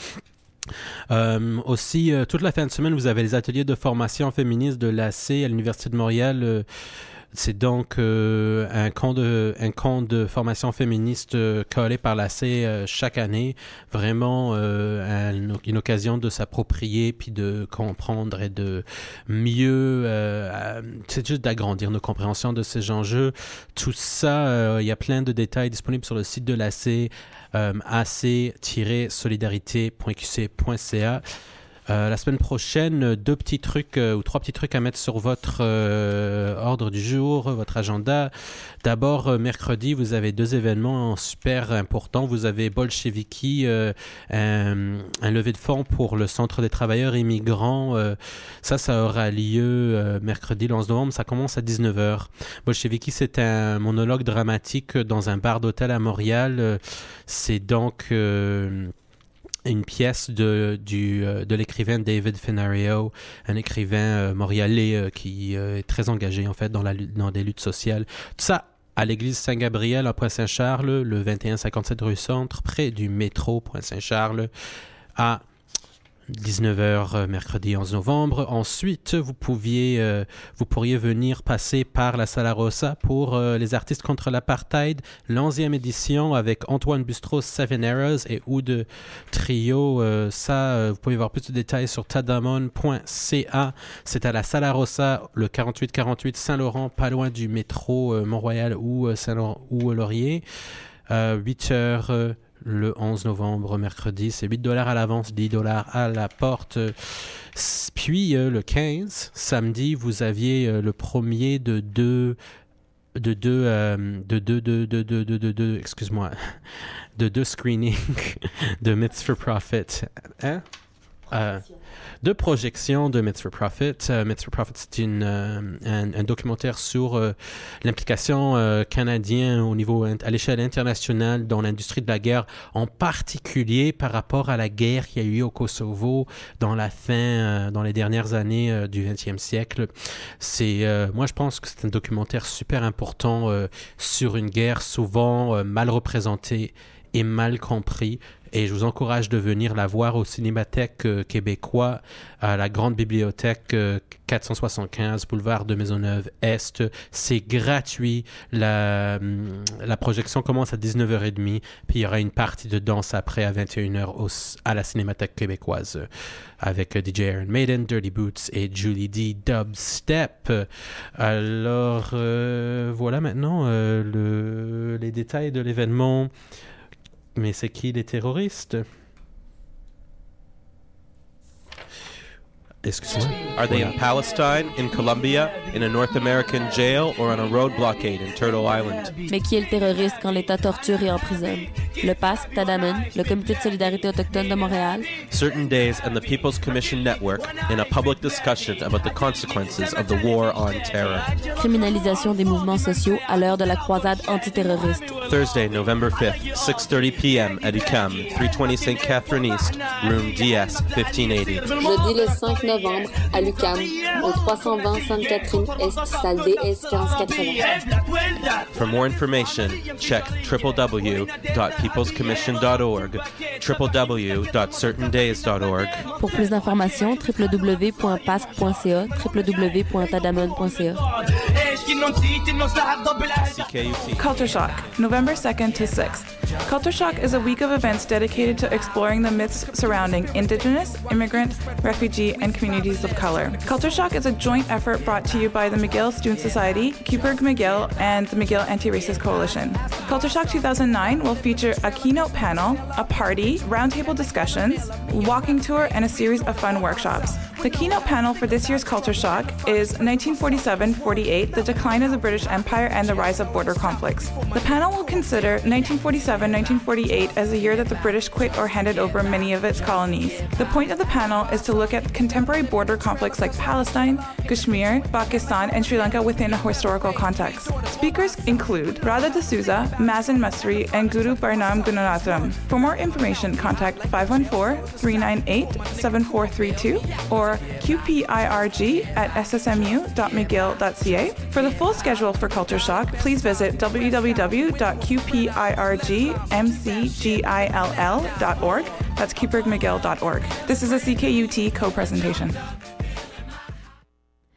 Euh, aussi, euh, toute la fin de semaine, vous avez les ateliers de formation féministe de l'A C à l'Université de Montréal. Euh, C'est donc euh, un camp de un camp de formation féministe euh, collé par l'A C euh, chaque année. Vraiment euh, un, une occasion de s'approprier puis de comprendre et de mieux, euh, c'est juste d'agrandir nos compréhensions de ces enjeux. Tout ça, euh, il y a plein de détails disponibles sur le site de l'A C, euh, a c tiret solidarité point q c point c a. Euh, la semaine prochaine, deux petits trucs euh, ou trois petits trucs à mettre sur votre euh, ordre du jour, votre agenda. D'abord, euh, mercredi, vous avez deux événements super importants. Vous avez Bolcheviki, euh, un, un levée de fonds pour le Centre des travailleurs immigrants. Euh, ça, ça aura lieu euh, mercredi le onze novembre. Ça commence à dix-neuf heures. Bolcheviki, c'est un monologue dramatique dans un bar d'hôtel à Montréal. Euh, c'est donc... Euh, une pièce de, du, euh, de l'écrivain David Fenario, un écrivain euh, montréalais euh, qui euh, est très engagé en fait dans, la, dans des luttes sociales. Tout ça à l'église Saint-Gabriel à Pointe-Saint-Charles, le vingt et un cinquante-sept rue Centre, près du métro Pointe-Saint-Charles, à dix-neuf heures mercredi onze novembre. Ensuite, vous pouviez, euh, vous pourriez venir passer par la Sala Rosa pour euh, les artistes contre l'apartheid, l'onzième édition avec Antoine Bustros, Seven Arrows et Oud Trio. Euh, ça, euh, vous pouvez voir plus de détails sur tadamon point c a. C'est à la Sala Rosa, le quarante-huit quarante-huit Saint-Laurent, pas loin du métro euh, Mont-Royal ou euh, Saint-Laurent ou euh, Laurier. Euh, huit heures euh, le onze novembre, mercredi, c'est huit dollars à l'avance, dix dollars à la porte. Puis euh, le quinze, samedi, vous aviez euh, le premier de deux, de deux, euh, de deux, de deux, de deux, de deux, excuse-moi, de deux screenings de Myths for Profit. Hein? Euh, de projection de Myths for Profit. Uh, Myths for Profit, c'est une, euh, un, un documentaire sur euh, l'implication euh, canadienne au niveau, à l'échelle internationale dans l'industrie de la guerre, en particulier par rapport à la guerre qu'il y a eu au Kosovo dans la fin, euh, dans les dernières années euh, du vingtième siècle. C'est, euh, moi, je pense que c'est un documentaire super important euh, sur une guerre souvent euh, mal représentée et mal compris. Et je vous encourage de venir la voir au Cinémathèque euh, québécois, à la Grande Bibliothèque euh, quatre cent soixante-quinze, boulevard de Maisonneuve-Est. C'est gratuit. La, la projection commence à dix-neuf heures trente, puis il y aura une partie de danse après à vingt et une heures au, à la Cinémathèque québécoise euh, avec euh, D J Iron Maiden, Dirty Boots et Julie D. Dubstep. Alors, euh, voilà maintenant euh, le, les détails de l'événement. Mais c'est qui les terroristes? Excuse-moi. Are they in Palestine, in Colombia, in a North American jail, or on a road blockade in Turtle Island? Mais qui est le terroriste quand l'État torture et emprisonne? Le P A S, Tadamon, le Comité de solidarité autochtone de Montréal. Certain Days and the People's Commission Network in a public discussion about the consequences of the war on terror. Criminalisation des mouvements sociaux à l'heure de la croisade antiterroriste. Thursday, November fifth, six thirty p.m. at U Q A M, three twenty Saint Catherine East, room D S fifteen eighty. Jeudi le cinq novembre à l'U Q A M, au trois cent vingt Sainte-Catherine Est, salle D S quinze quatre-vingts. For more information, check w w w dot peoples commission dot org, w w w dot certain days dot org. Pour plus d'informations, w w w point p a s c point c a, w w w point tadamon point c a. Culture Shock, November second to sixth. Culture Shock is a week of events dedicated to exploring the myths surrounding Indigenous, immigrant, refugee, and communities of color. Culture Shock is a joint effort brought to you by the McGill Student Society, Kuperg McGill, and the McGill Anti-Racist Coalition. Culture Shock two thousand nine will feature a keynote panel, a party, roundtable discussions, walking tour, and a series of fun workshops. The keynote panel for this year's Culture Shock is nineteen forty-seven forty-eight, the decline of the British Empire and the rise of border conflicts. The panel will consider nineteen forty-seven nineteen forty-eight as the year that the British quit or handed over many of its colonies. The point of the panel is to look at contemporary border conflicts like Palestine, Kashmir, Pakistan, and Sri Lanka within a historical context. Speakers include Radha D'Souza, Mazen Masri, and Guru Barnam Gunanatram. For more information, contact five one four, three nine eight, seven four three two or Q P I R G at s s m u dot mcgill dot c a. For the full schedule for Culture Shock, please visit w w w dot q p i r g m c gill dot org. That's kuperg mcgill dot org. This is a C K U T co-presentation.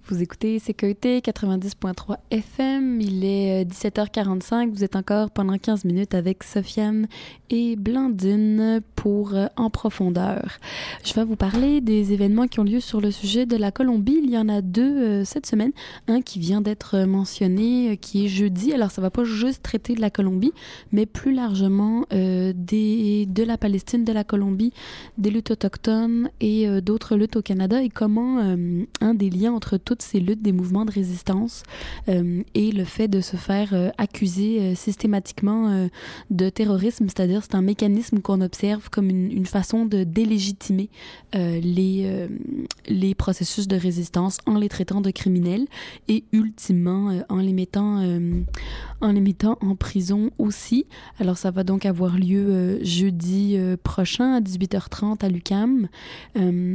Vous écoutez Sécurité quatre-vingt-dix point trois F M. Il est dix-sept heures quarante-cinq. Vous êtes encore pendant quinze minutes avec Sofiane et Blandine pour En Profondeur. Je vais vous parler des événements qui ont lieu sur le sujet de la Colombie. Il y en a deux euh, cette semaine. Un qui vient d'être mentionné, euh, qui est jeudi. Alors, ça ne va pas juste traiter de la Colombie, mais plus largement euh, des, de la Palestine, de la Colombie, des luttes autochtones et euh, d'autres luttes au Canada et comment euh, un des liens entre toutes ces luttes, des mouvements de résistance euh, et le fait de se faire euh, accuser euh, systématiquement euh, de terrorisme, c'est-à-dire c'est un mécanisme qu'on observe comme une, une façon de délégitimer euh, les, euh, les processus de résistance en les traitant de criminels et ultimement euh, en les mettant euh, en les mettant en prison aussi. Alors ça va donc avoir lieu euh, jeudi euh, prochain à dix-huit heures trente à l'U Q A M. Euh,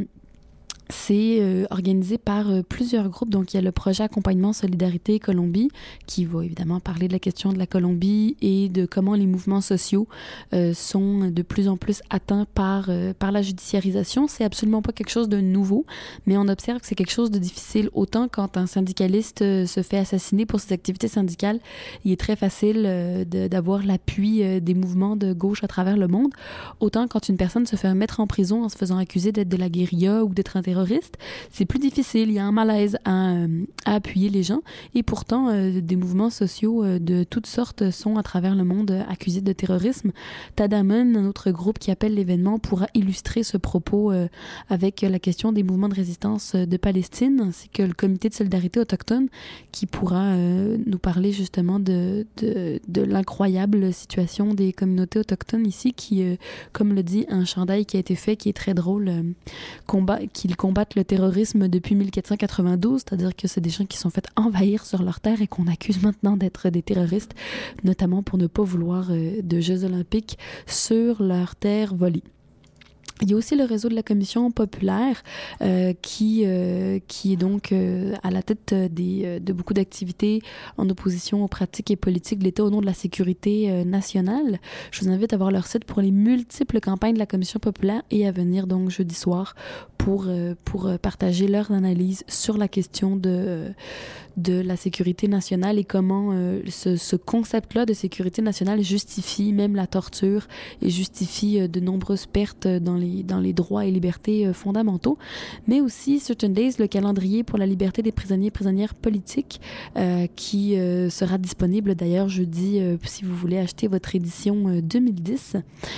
C'est euh, organisé par euh, plusieurs groupes. Donc, il y a le projet Accompagnement Solidarité Colombie qui va évidemment parler de la question de la Colombie et de comment les mouvements sociaux euh, sont de plus en plus atteints par, euh, par la judiciarisation. C'est absolument pas quelque chose de nouveau, mais on observe que c'est quelque chose de difficile. Autant quand un syndicaliste euh, se fait assassiner pour ses activités syndicales, il est très facile euh, de, d'avoir l'appui euh, des mouvements de gauche à travers le monde. Autant quand une personne se fait mettre en prison en se faisant accuser d'être de la guérilla ou d'être un terroriste, c'est plus difficile, il y a un malaise à, à appuyer les gens et pourtant euh, des mouvements sociaux euh, de toutes sortes sont à travers le monde euh, accusés de terrorisme. Tadamon, un autre groupe qui appelle l'événement, pourra illustrer ce propos euh, avec la question des mouvements de résistance de Palestine ainsi que le comité de solidarité autochtone qui pourra euh, nous parler justement de, de, de l'incroyable situation des communautés autochtones ici qui, euh, comme le dit un chandail qui a été fait qui est très drôle, euh, combat, qu'il combattent le terrorisme depuis mille quatre cent quatre-vingt-douze, c'est-à-dire que c'est des gens qui sont fait envahir sur leur terre et qu'on accuse maintenant d'être des terroristes, notamment pour ne pas vouloir euh, de Jeux olympiques sur leur terre volée. Il y a aussi le réseau de la Commission populaire euh, qui, euh, qui est donc euh, à la tête des, de beaucoup d'activités en opposition aux pratiques et politiques de l'État au nom de la sécurité euh, nationale. Je vous invite à voir leur site pour les multiples campagnes de la Commission populaire et à venir donc jeudi soir pour, euh, pour partager leurs analyses sur la question de, de la sécurité nationale et comment euh, ce, ce concept-là de sécurité nationale justifie même la torture et justifie euh, de nombreuses pertes dans les dans les droits et libertés euh, fondamentaux, mais aussi Certain Days, le calendrier pour la liberté des prisonniers et prisonnières politiques, euh, qui euh, sera disponible d'ailleurs jeudi euh, si vous voulez acheter votre édition euh, deux mille dix,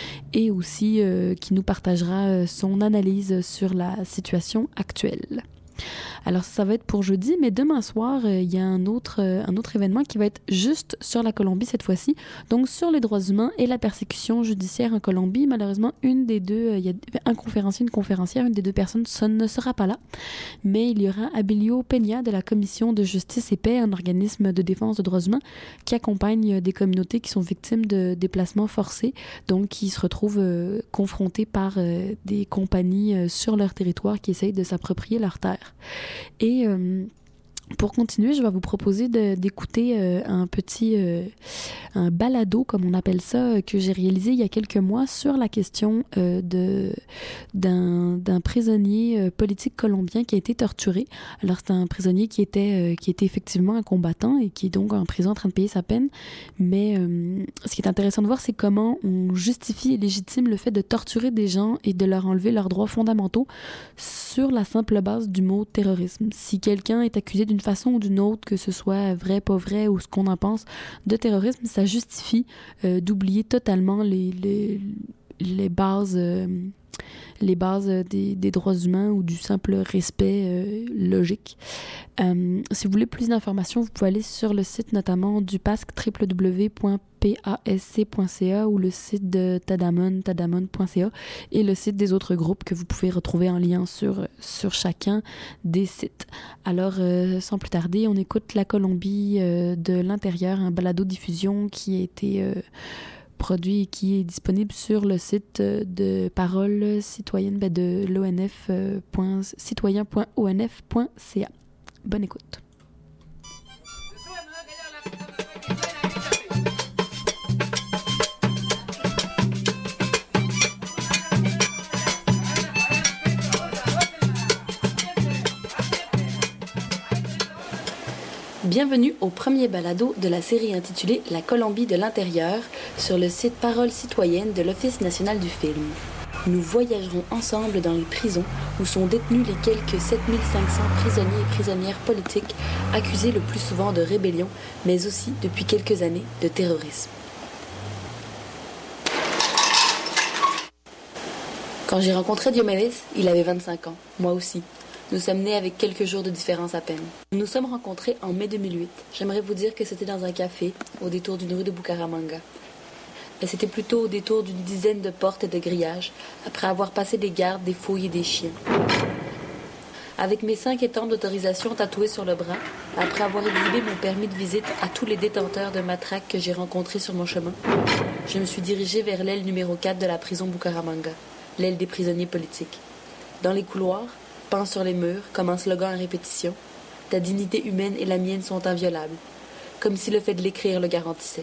et aussi euh, qui nous partagera euh, son analyse sur la situation actuelle. Alors ça, ça va être pour jeudi, mais demain soir, il euh, y a un autre, euh, un autre événement qui va être juste sur la Colombie cette fois-ci, donc sur les droits humains et la persécution judiciaire en Colombie. Malheureusement, une des deux, il euh, y a un conférencier, une conférencière, une des deux personnes ça ne sera pas là, mais il y aura Abilio Peña de la Commission de justice et paix, un organisme de défense des droits humains qui accompagne des communautés qui sont victimes de déplacements forcés, donc qui se retrouvent euh, confrontées par euh, des compagnies euh, sur leur territoire qui essayent de s'approprier leur terre. Et euh, pour continuer, je vais vous proposer de, d'écouter euh, un petit euh, un balado, comme on appelle ça, euh, que j'ai réalisé il y a quelques mois sur la question euh, de, d'un, d'un prisonnier euh, politique colombien qui a été torturé. Alors, c'est un prisonnier qui était, euh, qui était effectivement un combattant et qui est donc en prison en train de payer sa peine. Mais euh, ce qui est intéressant de voir, c'est comment on justifie et légitime le fait de torturer des gens et de leur enlever leurs droits fondamentaux sur la simple base du mot terrorisme. Si quelqu'un est accusé d'une façon ou d'une autre, que ce soit vrai, pas vrai, ou ce qu'on en pense, de terrorisme, ça justifie euh, d'oublier totalement les, les, les bases, euh, les bases des, des droits humains ou du simple respect euh, logique. Euh, si vous voulez plus d'informations, vous pouvez aller sur le site notamment du P A S C, w w w point p a s c point c a, ou le site de Tadamon, tadamon point c a, et le site des autres groupes que vous pouvez retrouver en lien sur, sur chacun des sites. Alors, euh, sans plus tarder, on écoute La Colombie euh, de l'intérieur, un balado-diffusion qui a été euh, produit et qui est disponible sur le site de Parole citoyenne, ben de l'O N F, euh, citoyen point o n f point c a. Bonne écoute. Bienvenue au premier balado de la série intitulée « La Colombie de l'intérieur » sur le site Parole citoyenne de l'Office national du film. Nous voyagerons ensemble dans les prisons où sont détenus les quelques sept mille cinq cents prisonniers et prisonnières politiques accusés le plus souvent de rébellion, mais aussi, depuis quelques années, de terrorisme. Quand j'ai rencontré Diomedes, il avait vingt-cinq ans, moi aussi. Nous sommes nés avec quelques jours de différence à peine. Nous nous sommes rencontrés en mai deux mille huit. J'aimerais vous dire que c'était dans un café, au détour d'une rue de Bucaramanga. Mais c'était plutôt au détour d'une dizaine de portes et de grillages, après avoir passé des gardes, des fouilles et des chiens. Avec mes cinq étampes d'autorisation tatouées sur le bras, après avoir exhibé mon permis de visite à tous les détenteurs de matraques que j'ai rencontrés sur mon chemin, je me suis dirigée vers l'aile numéro quatre de la prison Bucaramanga, l'aile des prisonniers politiques. Dans les couloirs, peint sur les murs, comme un slogan à répétition, « Ta dignité humaine et la mienne sont inviolables », comme si le fait de l'écrire le garantissait.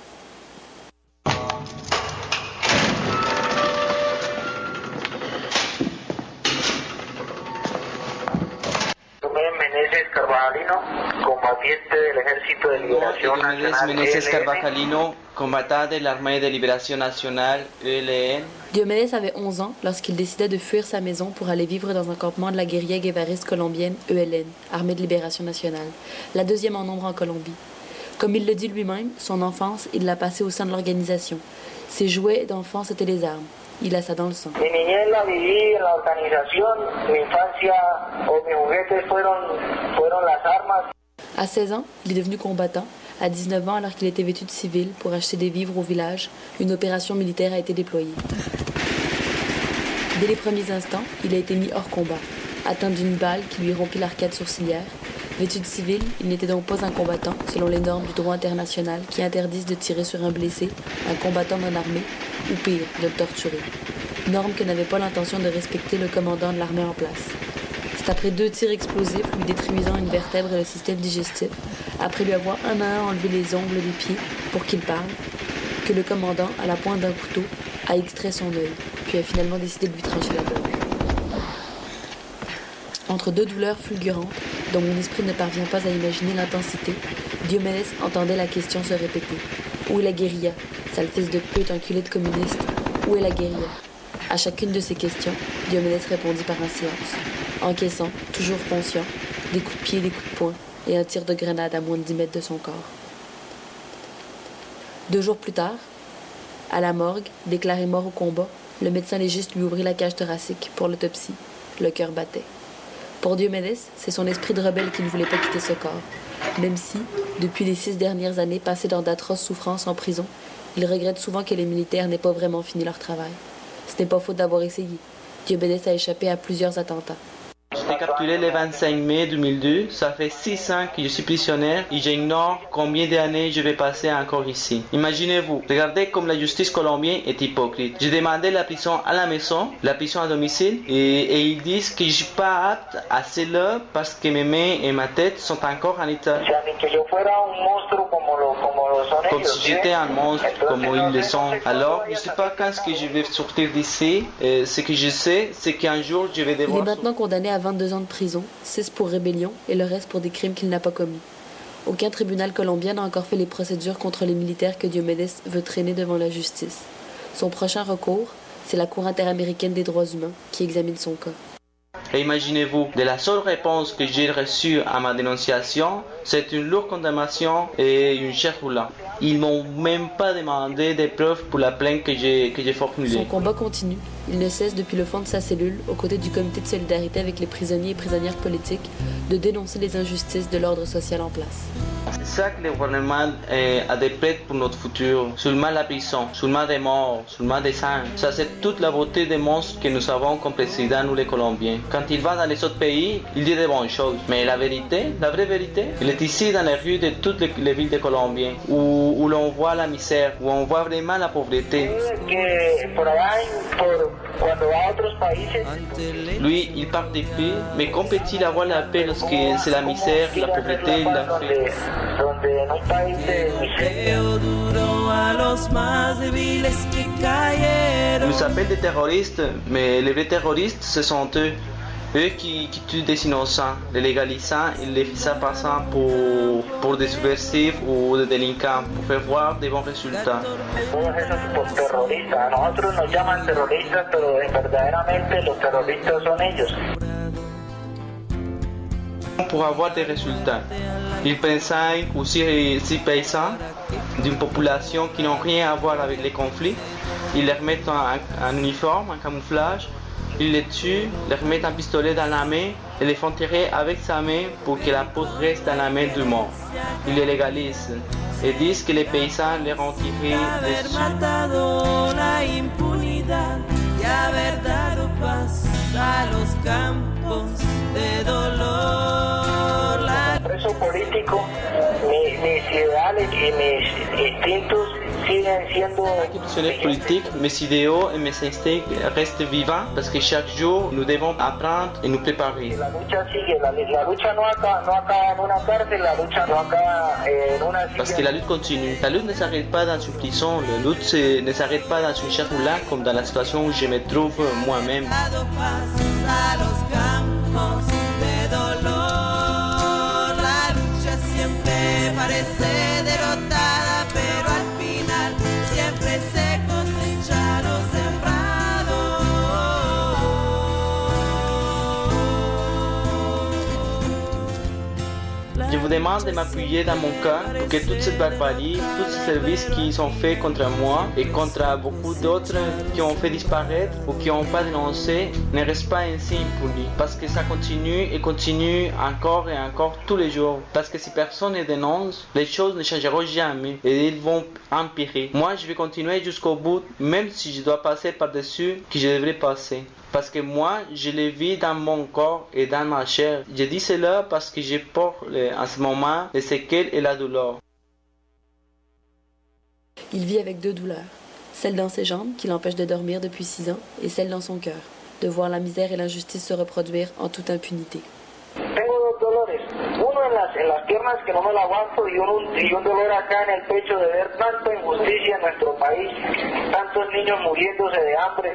Diomedes Meneses Carvajalino, combattant de l'Armée de Libération Nationale, E L N. Diomedes avait onze ans lorsqu'il décida de fuir sa maison pour aller vivre dans un campement de la guérilla guévariste colombienne E L N, Armée de Libération Nationale, la deuxième en nombre en Colombie. Comme il le dit lui-même, son enfance, il l'a passée au sein de l'organisation. Ses jouets d'enfance étaient les armes. Il a ça dans le sang. Mi niñez la viví en la organización, mi infancia o mis juguetes fueron, fueron las armas. À seize ans, il est devenu combattant. À dix-neuf ans, alors qu'il était vêtu de civil pour acheter des vivres au village, une opération militaire a été déployée. Dès les premiers instants, il a été mis hors combat, atteint d'une balle qui lui rompit l'arcade sourcilière. Vêtu de civil, il n'était donc pas un combattant, selon les normes du droit international qui interdisent de tirer sur un blessé, un combattant non armé, ou pire, de le torturer. Norme que n'avait pas l'intention de respecter le commandant de l'armée en place. C'est après deux tirs explosifs lui détruisant une vertèbre et le système digestif, après lui avoir un à un enlevé les ongles des pieds pour qu'il parle, que le commandant, à la pointe d'un couteau, a extrait son œil, puis a finalement décidé de lui trancher la gorge. Entre deux douleurs fulgurantes, dont mon esprit ne parvient pas à imaginer l'intensité, Diomedes entendait la question se répéter. Où est la guérilla? Sale fils de pute, enculé de communiste. Où est la guérilla? À chacune de ces questions, Diomedes répondit par un silence, encaissant, toujours conscient, des coups de pied, des coups de poing et un tir de grenade à moins de dix mètres de son corps. Deux jours plus tard, à la morgue, déclaré mort au combat, le médecin légiste lui ouvrit la cage thoracique pour l'autopsie. Le cœur battait. Pour Diomedes, c'est son esprit de rebelle qui ne voulait pas quitter ce corps, même si, depuis les six dernières années passées dans d'atroces souffrances en prison, il regrette souvent que les militaires n'aient pas vraiment fini leur travail. Ce n'est pas faute d'avoir essayé. Diomedes a échappé à plusieurs attentats. J'étais capturé le vingt-cinq mai deux mille deux. Ça fait six ans que je suis prisonnier et j'ignore combien d'années je vais passer encore ici. Imaginez-vous, regardez comme la justice colombienne est hypocrite. J'ai demandé la prison à la maison, la prison à domicile, et, et ils disent que je ne suis pas apte à cela parce que mes mains et ma tête sont encore en état. Comme si j'étais un monstre, comme ils le sont. Alors, je ne sais pas quand est-ce que je vais sortir d'ici. Euh, ce que je sais, c'est qu'un jour, je vais devoir... Il est maintenant condamné à vingt-deux ans de prison, six pour rébellion et le reste pour des crimes qu'il n'a pas commis. Aucun tribunal colombien n'a encore fait les procédures contre les militaires que Diomedes veut traîner devant la justice. Son prochain recours, c'est la Cour interaméricaine des droits humains qui examine son cas. Et imaginez-vous, de la seule réponse que j'ai reçue à ma dénonciation, c'est une lourde condamnation et une chaise roulante. Ils m'ont même pas demandé des preuves pour la plainte que j'ai, que j'ai formulée. Son combat continue. Il ne cesse depuis le fond de sa cellule, aux côtés du comité de solidarité avec les prisonniers et prisonnières politiques, de dénoncer les injustices de l'ordre social en place. C'est ça que le gouvernement a des prêts pour notre futur. Seulement la prison, seulement des morts, seulement des sang. Ça, c'est toute la beauté des monstres que nous avons comme président, nous les Colombiens. Quand il va dans les autres pays, il dit de bonnes choses. Mais la vérité, la vraie vérité, elle est ici dans les rues de toutes les, les villes de Colombiens, où, où l'on voit la misère, où on voit vraiment la pauvreté. Lui, il part des filles, mais comment peut-il avoir la paix lorsque c'est la misère, la pauvreté, la faim? Ils nous appellent des terroristes, mais les vrais terroristes, ce sont eux. Eux qui, qui tuent des innocents, les légalisants, ils les font passer pour, pour des subversifs ou des délinquants, pour faire voir des bons résultats. Todos esos por terroristas. A nosotros nos llaman terroristas, pero verdaderamente los terroristas son ellos. Pour avoir des résultats. Ils pensent aussi ces paysans d'une population qui n'ont rien à voir avec les conflits. Ils leur mettent un, un uniforme, un camouflage, ils les tuent, leur mettent un pistolet dans la main et les font tirer avec sa main pour que la peau reste dans la main du mort. Ils les légalisent et disent que les paysans les ont tirés dessus. Preso político, mis, mis ideales y mis instintos siguen siendo... Prisonniers politiques, mes idéaux et mes instincts restent vivants parce que chaque jour nous devons apprendre et nous préparer. La lucha sigue, la, la lucha no acaba, no acaba en una cárcel, la lucha no acaba en una... Parce que la lutte continue. La lutte ne s'arrête pas dans une prison, la lutte ne s'arrête pas dans une charoula comme dans la situation où je me trouve moi-même. Je vous demande de m'appuyer dans mon cas pour que toute cette barbarie, tous ces services qui sont faits contre moi et contre beaucoup d'autres qui ont fait disparaître ou qui n'ont pas dénoncé ne restent pas ainsi impunis. Parce que ça continue et continue encore et encore tous les jours. Parce que si personne ne dénonce, les choses ne changeront jamais et ils vont empirer. Moi, je vais continuer jusqu'au bout, même si je dois passer par-dessus que je devrais passer. Parce que moi, je le vis dans mon corps et dans ma chair. Je dis cela parce que je porte en ce moment les séquelles et la douleur. Il vit avec deux douleurs. Celle dans ses jambes, qui l'empêche de dormir depuis six ans, et celle dans son cœur, de voir la misère et l'injustice se reproduire en toute impunité. Tengo dos dolores. Uno en las, en las piernas que no me lo aguanto y un, y un dolor acá en el pecho de ver tanta injusticia en nuestro país, tantos niños muriéndose de hambre.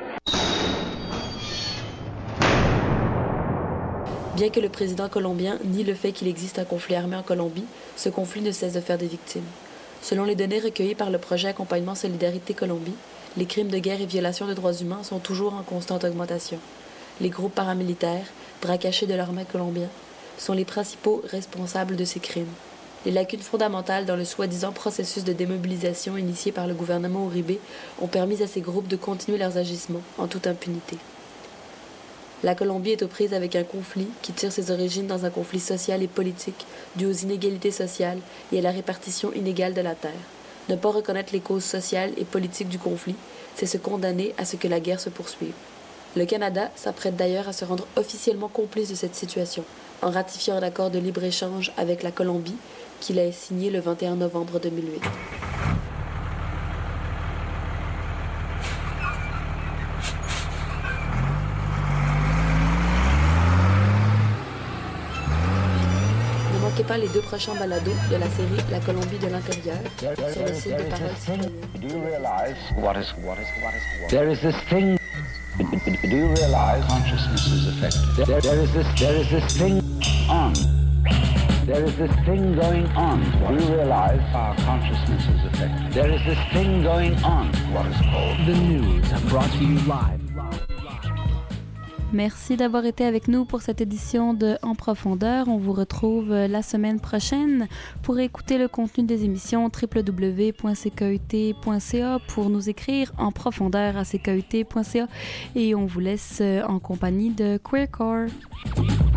Bien que le président colombien nie le fait qu'il existe un conflit armé en Colombie, ce conflit ne cesse de faire des victimes. Selon les données recueillies par le projet Accompagnement Solidarité Colombie, les crimes de guerre et violations de droits humains sont toujours en constante augmentation. Les groupes paramilitaires, bras cachés de l'armée colombienne, sont les principaux responsables de ces crimes. Les lacunes fondamentales dans le soi-disant processus de démobilisation initié par le gouvernement Uribe ont permis à ces groupes de continuer leurs agissements en toute impunité. La Colombie est aux prises avec un conflit qui tire ses origines dans un conflit social et politique dû aux inégalités sociales et à la répartition inégale de la terre. Ne pas reconnaître les causes sociales et politiques du conflit, c'est se condamner à ce que la guerre se poursuive. Le Canada s'apprête d'ailleurs à se rendre officiellement complice de cette situation, en ratifiant un accord de libre-échange avec la Colombie qu'il a signé le vingt et un novembre deux mille huit. Ne manquez pas les deux prochains balados de la série La Colombie de l'intérieur sur le site de Parole Citoyenne. Do you realize what is what is what is there is this thing? Do you realize consciousness is affected? There, there is this there is this thing on. There is this thing going on. Do you realize our consciousness is affected? There is this thing going on. What is called the news brought to you live. Merci d'avoir été avec nous pour cette édition de En Profondeur. On vous retrouve la semaine prochaine pour écouter le contenu des émissions w w w point c k u t point c a, pour nous écrire en profondeur à c k u t point c a, et on vous laisse en compagnie de Queercore.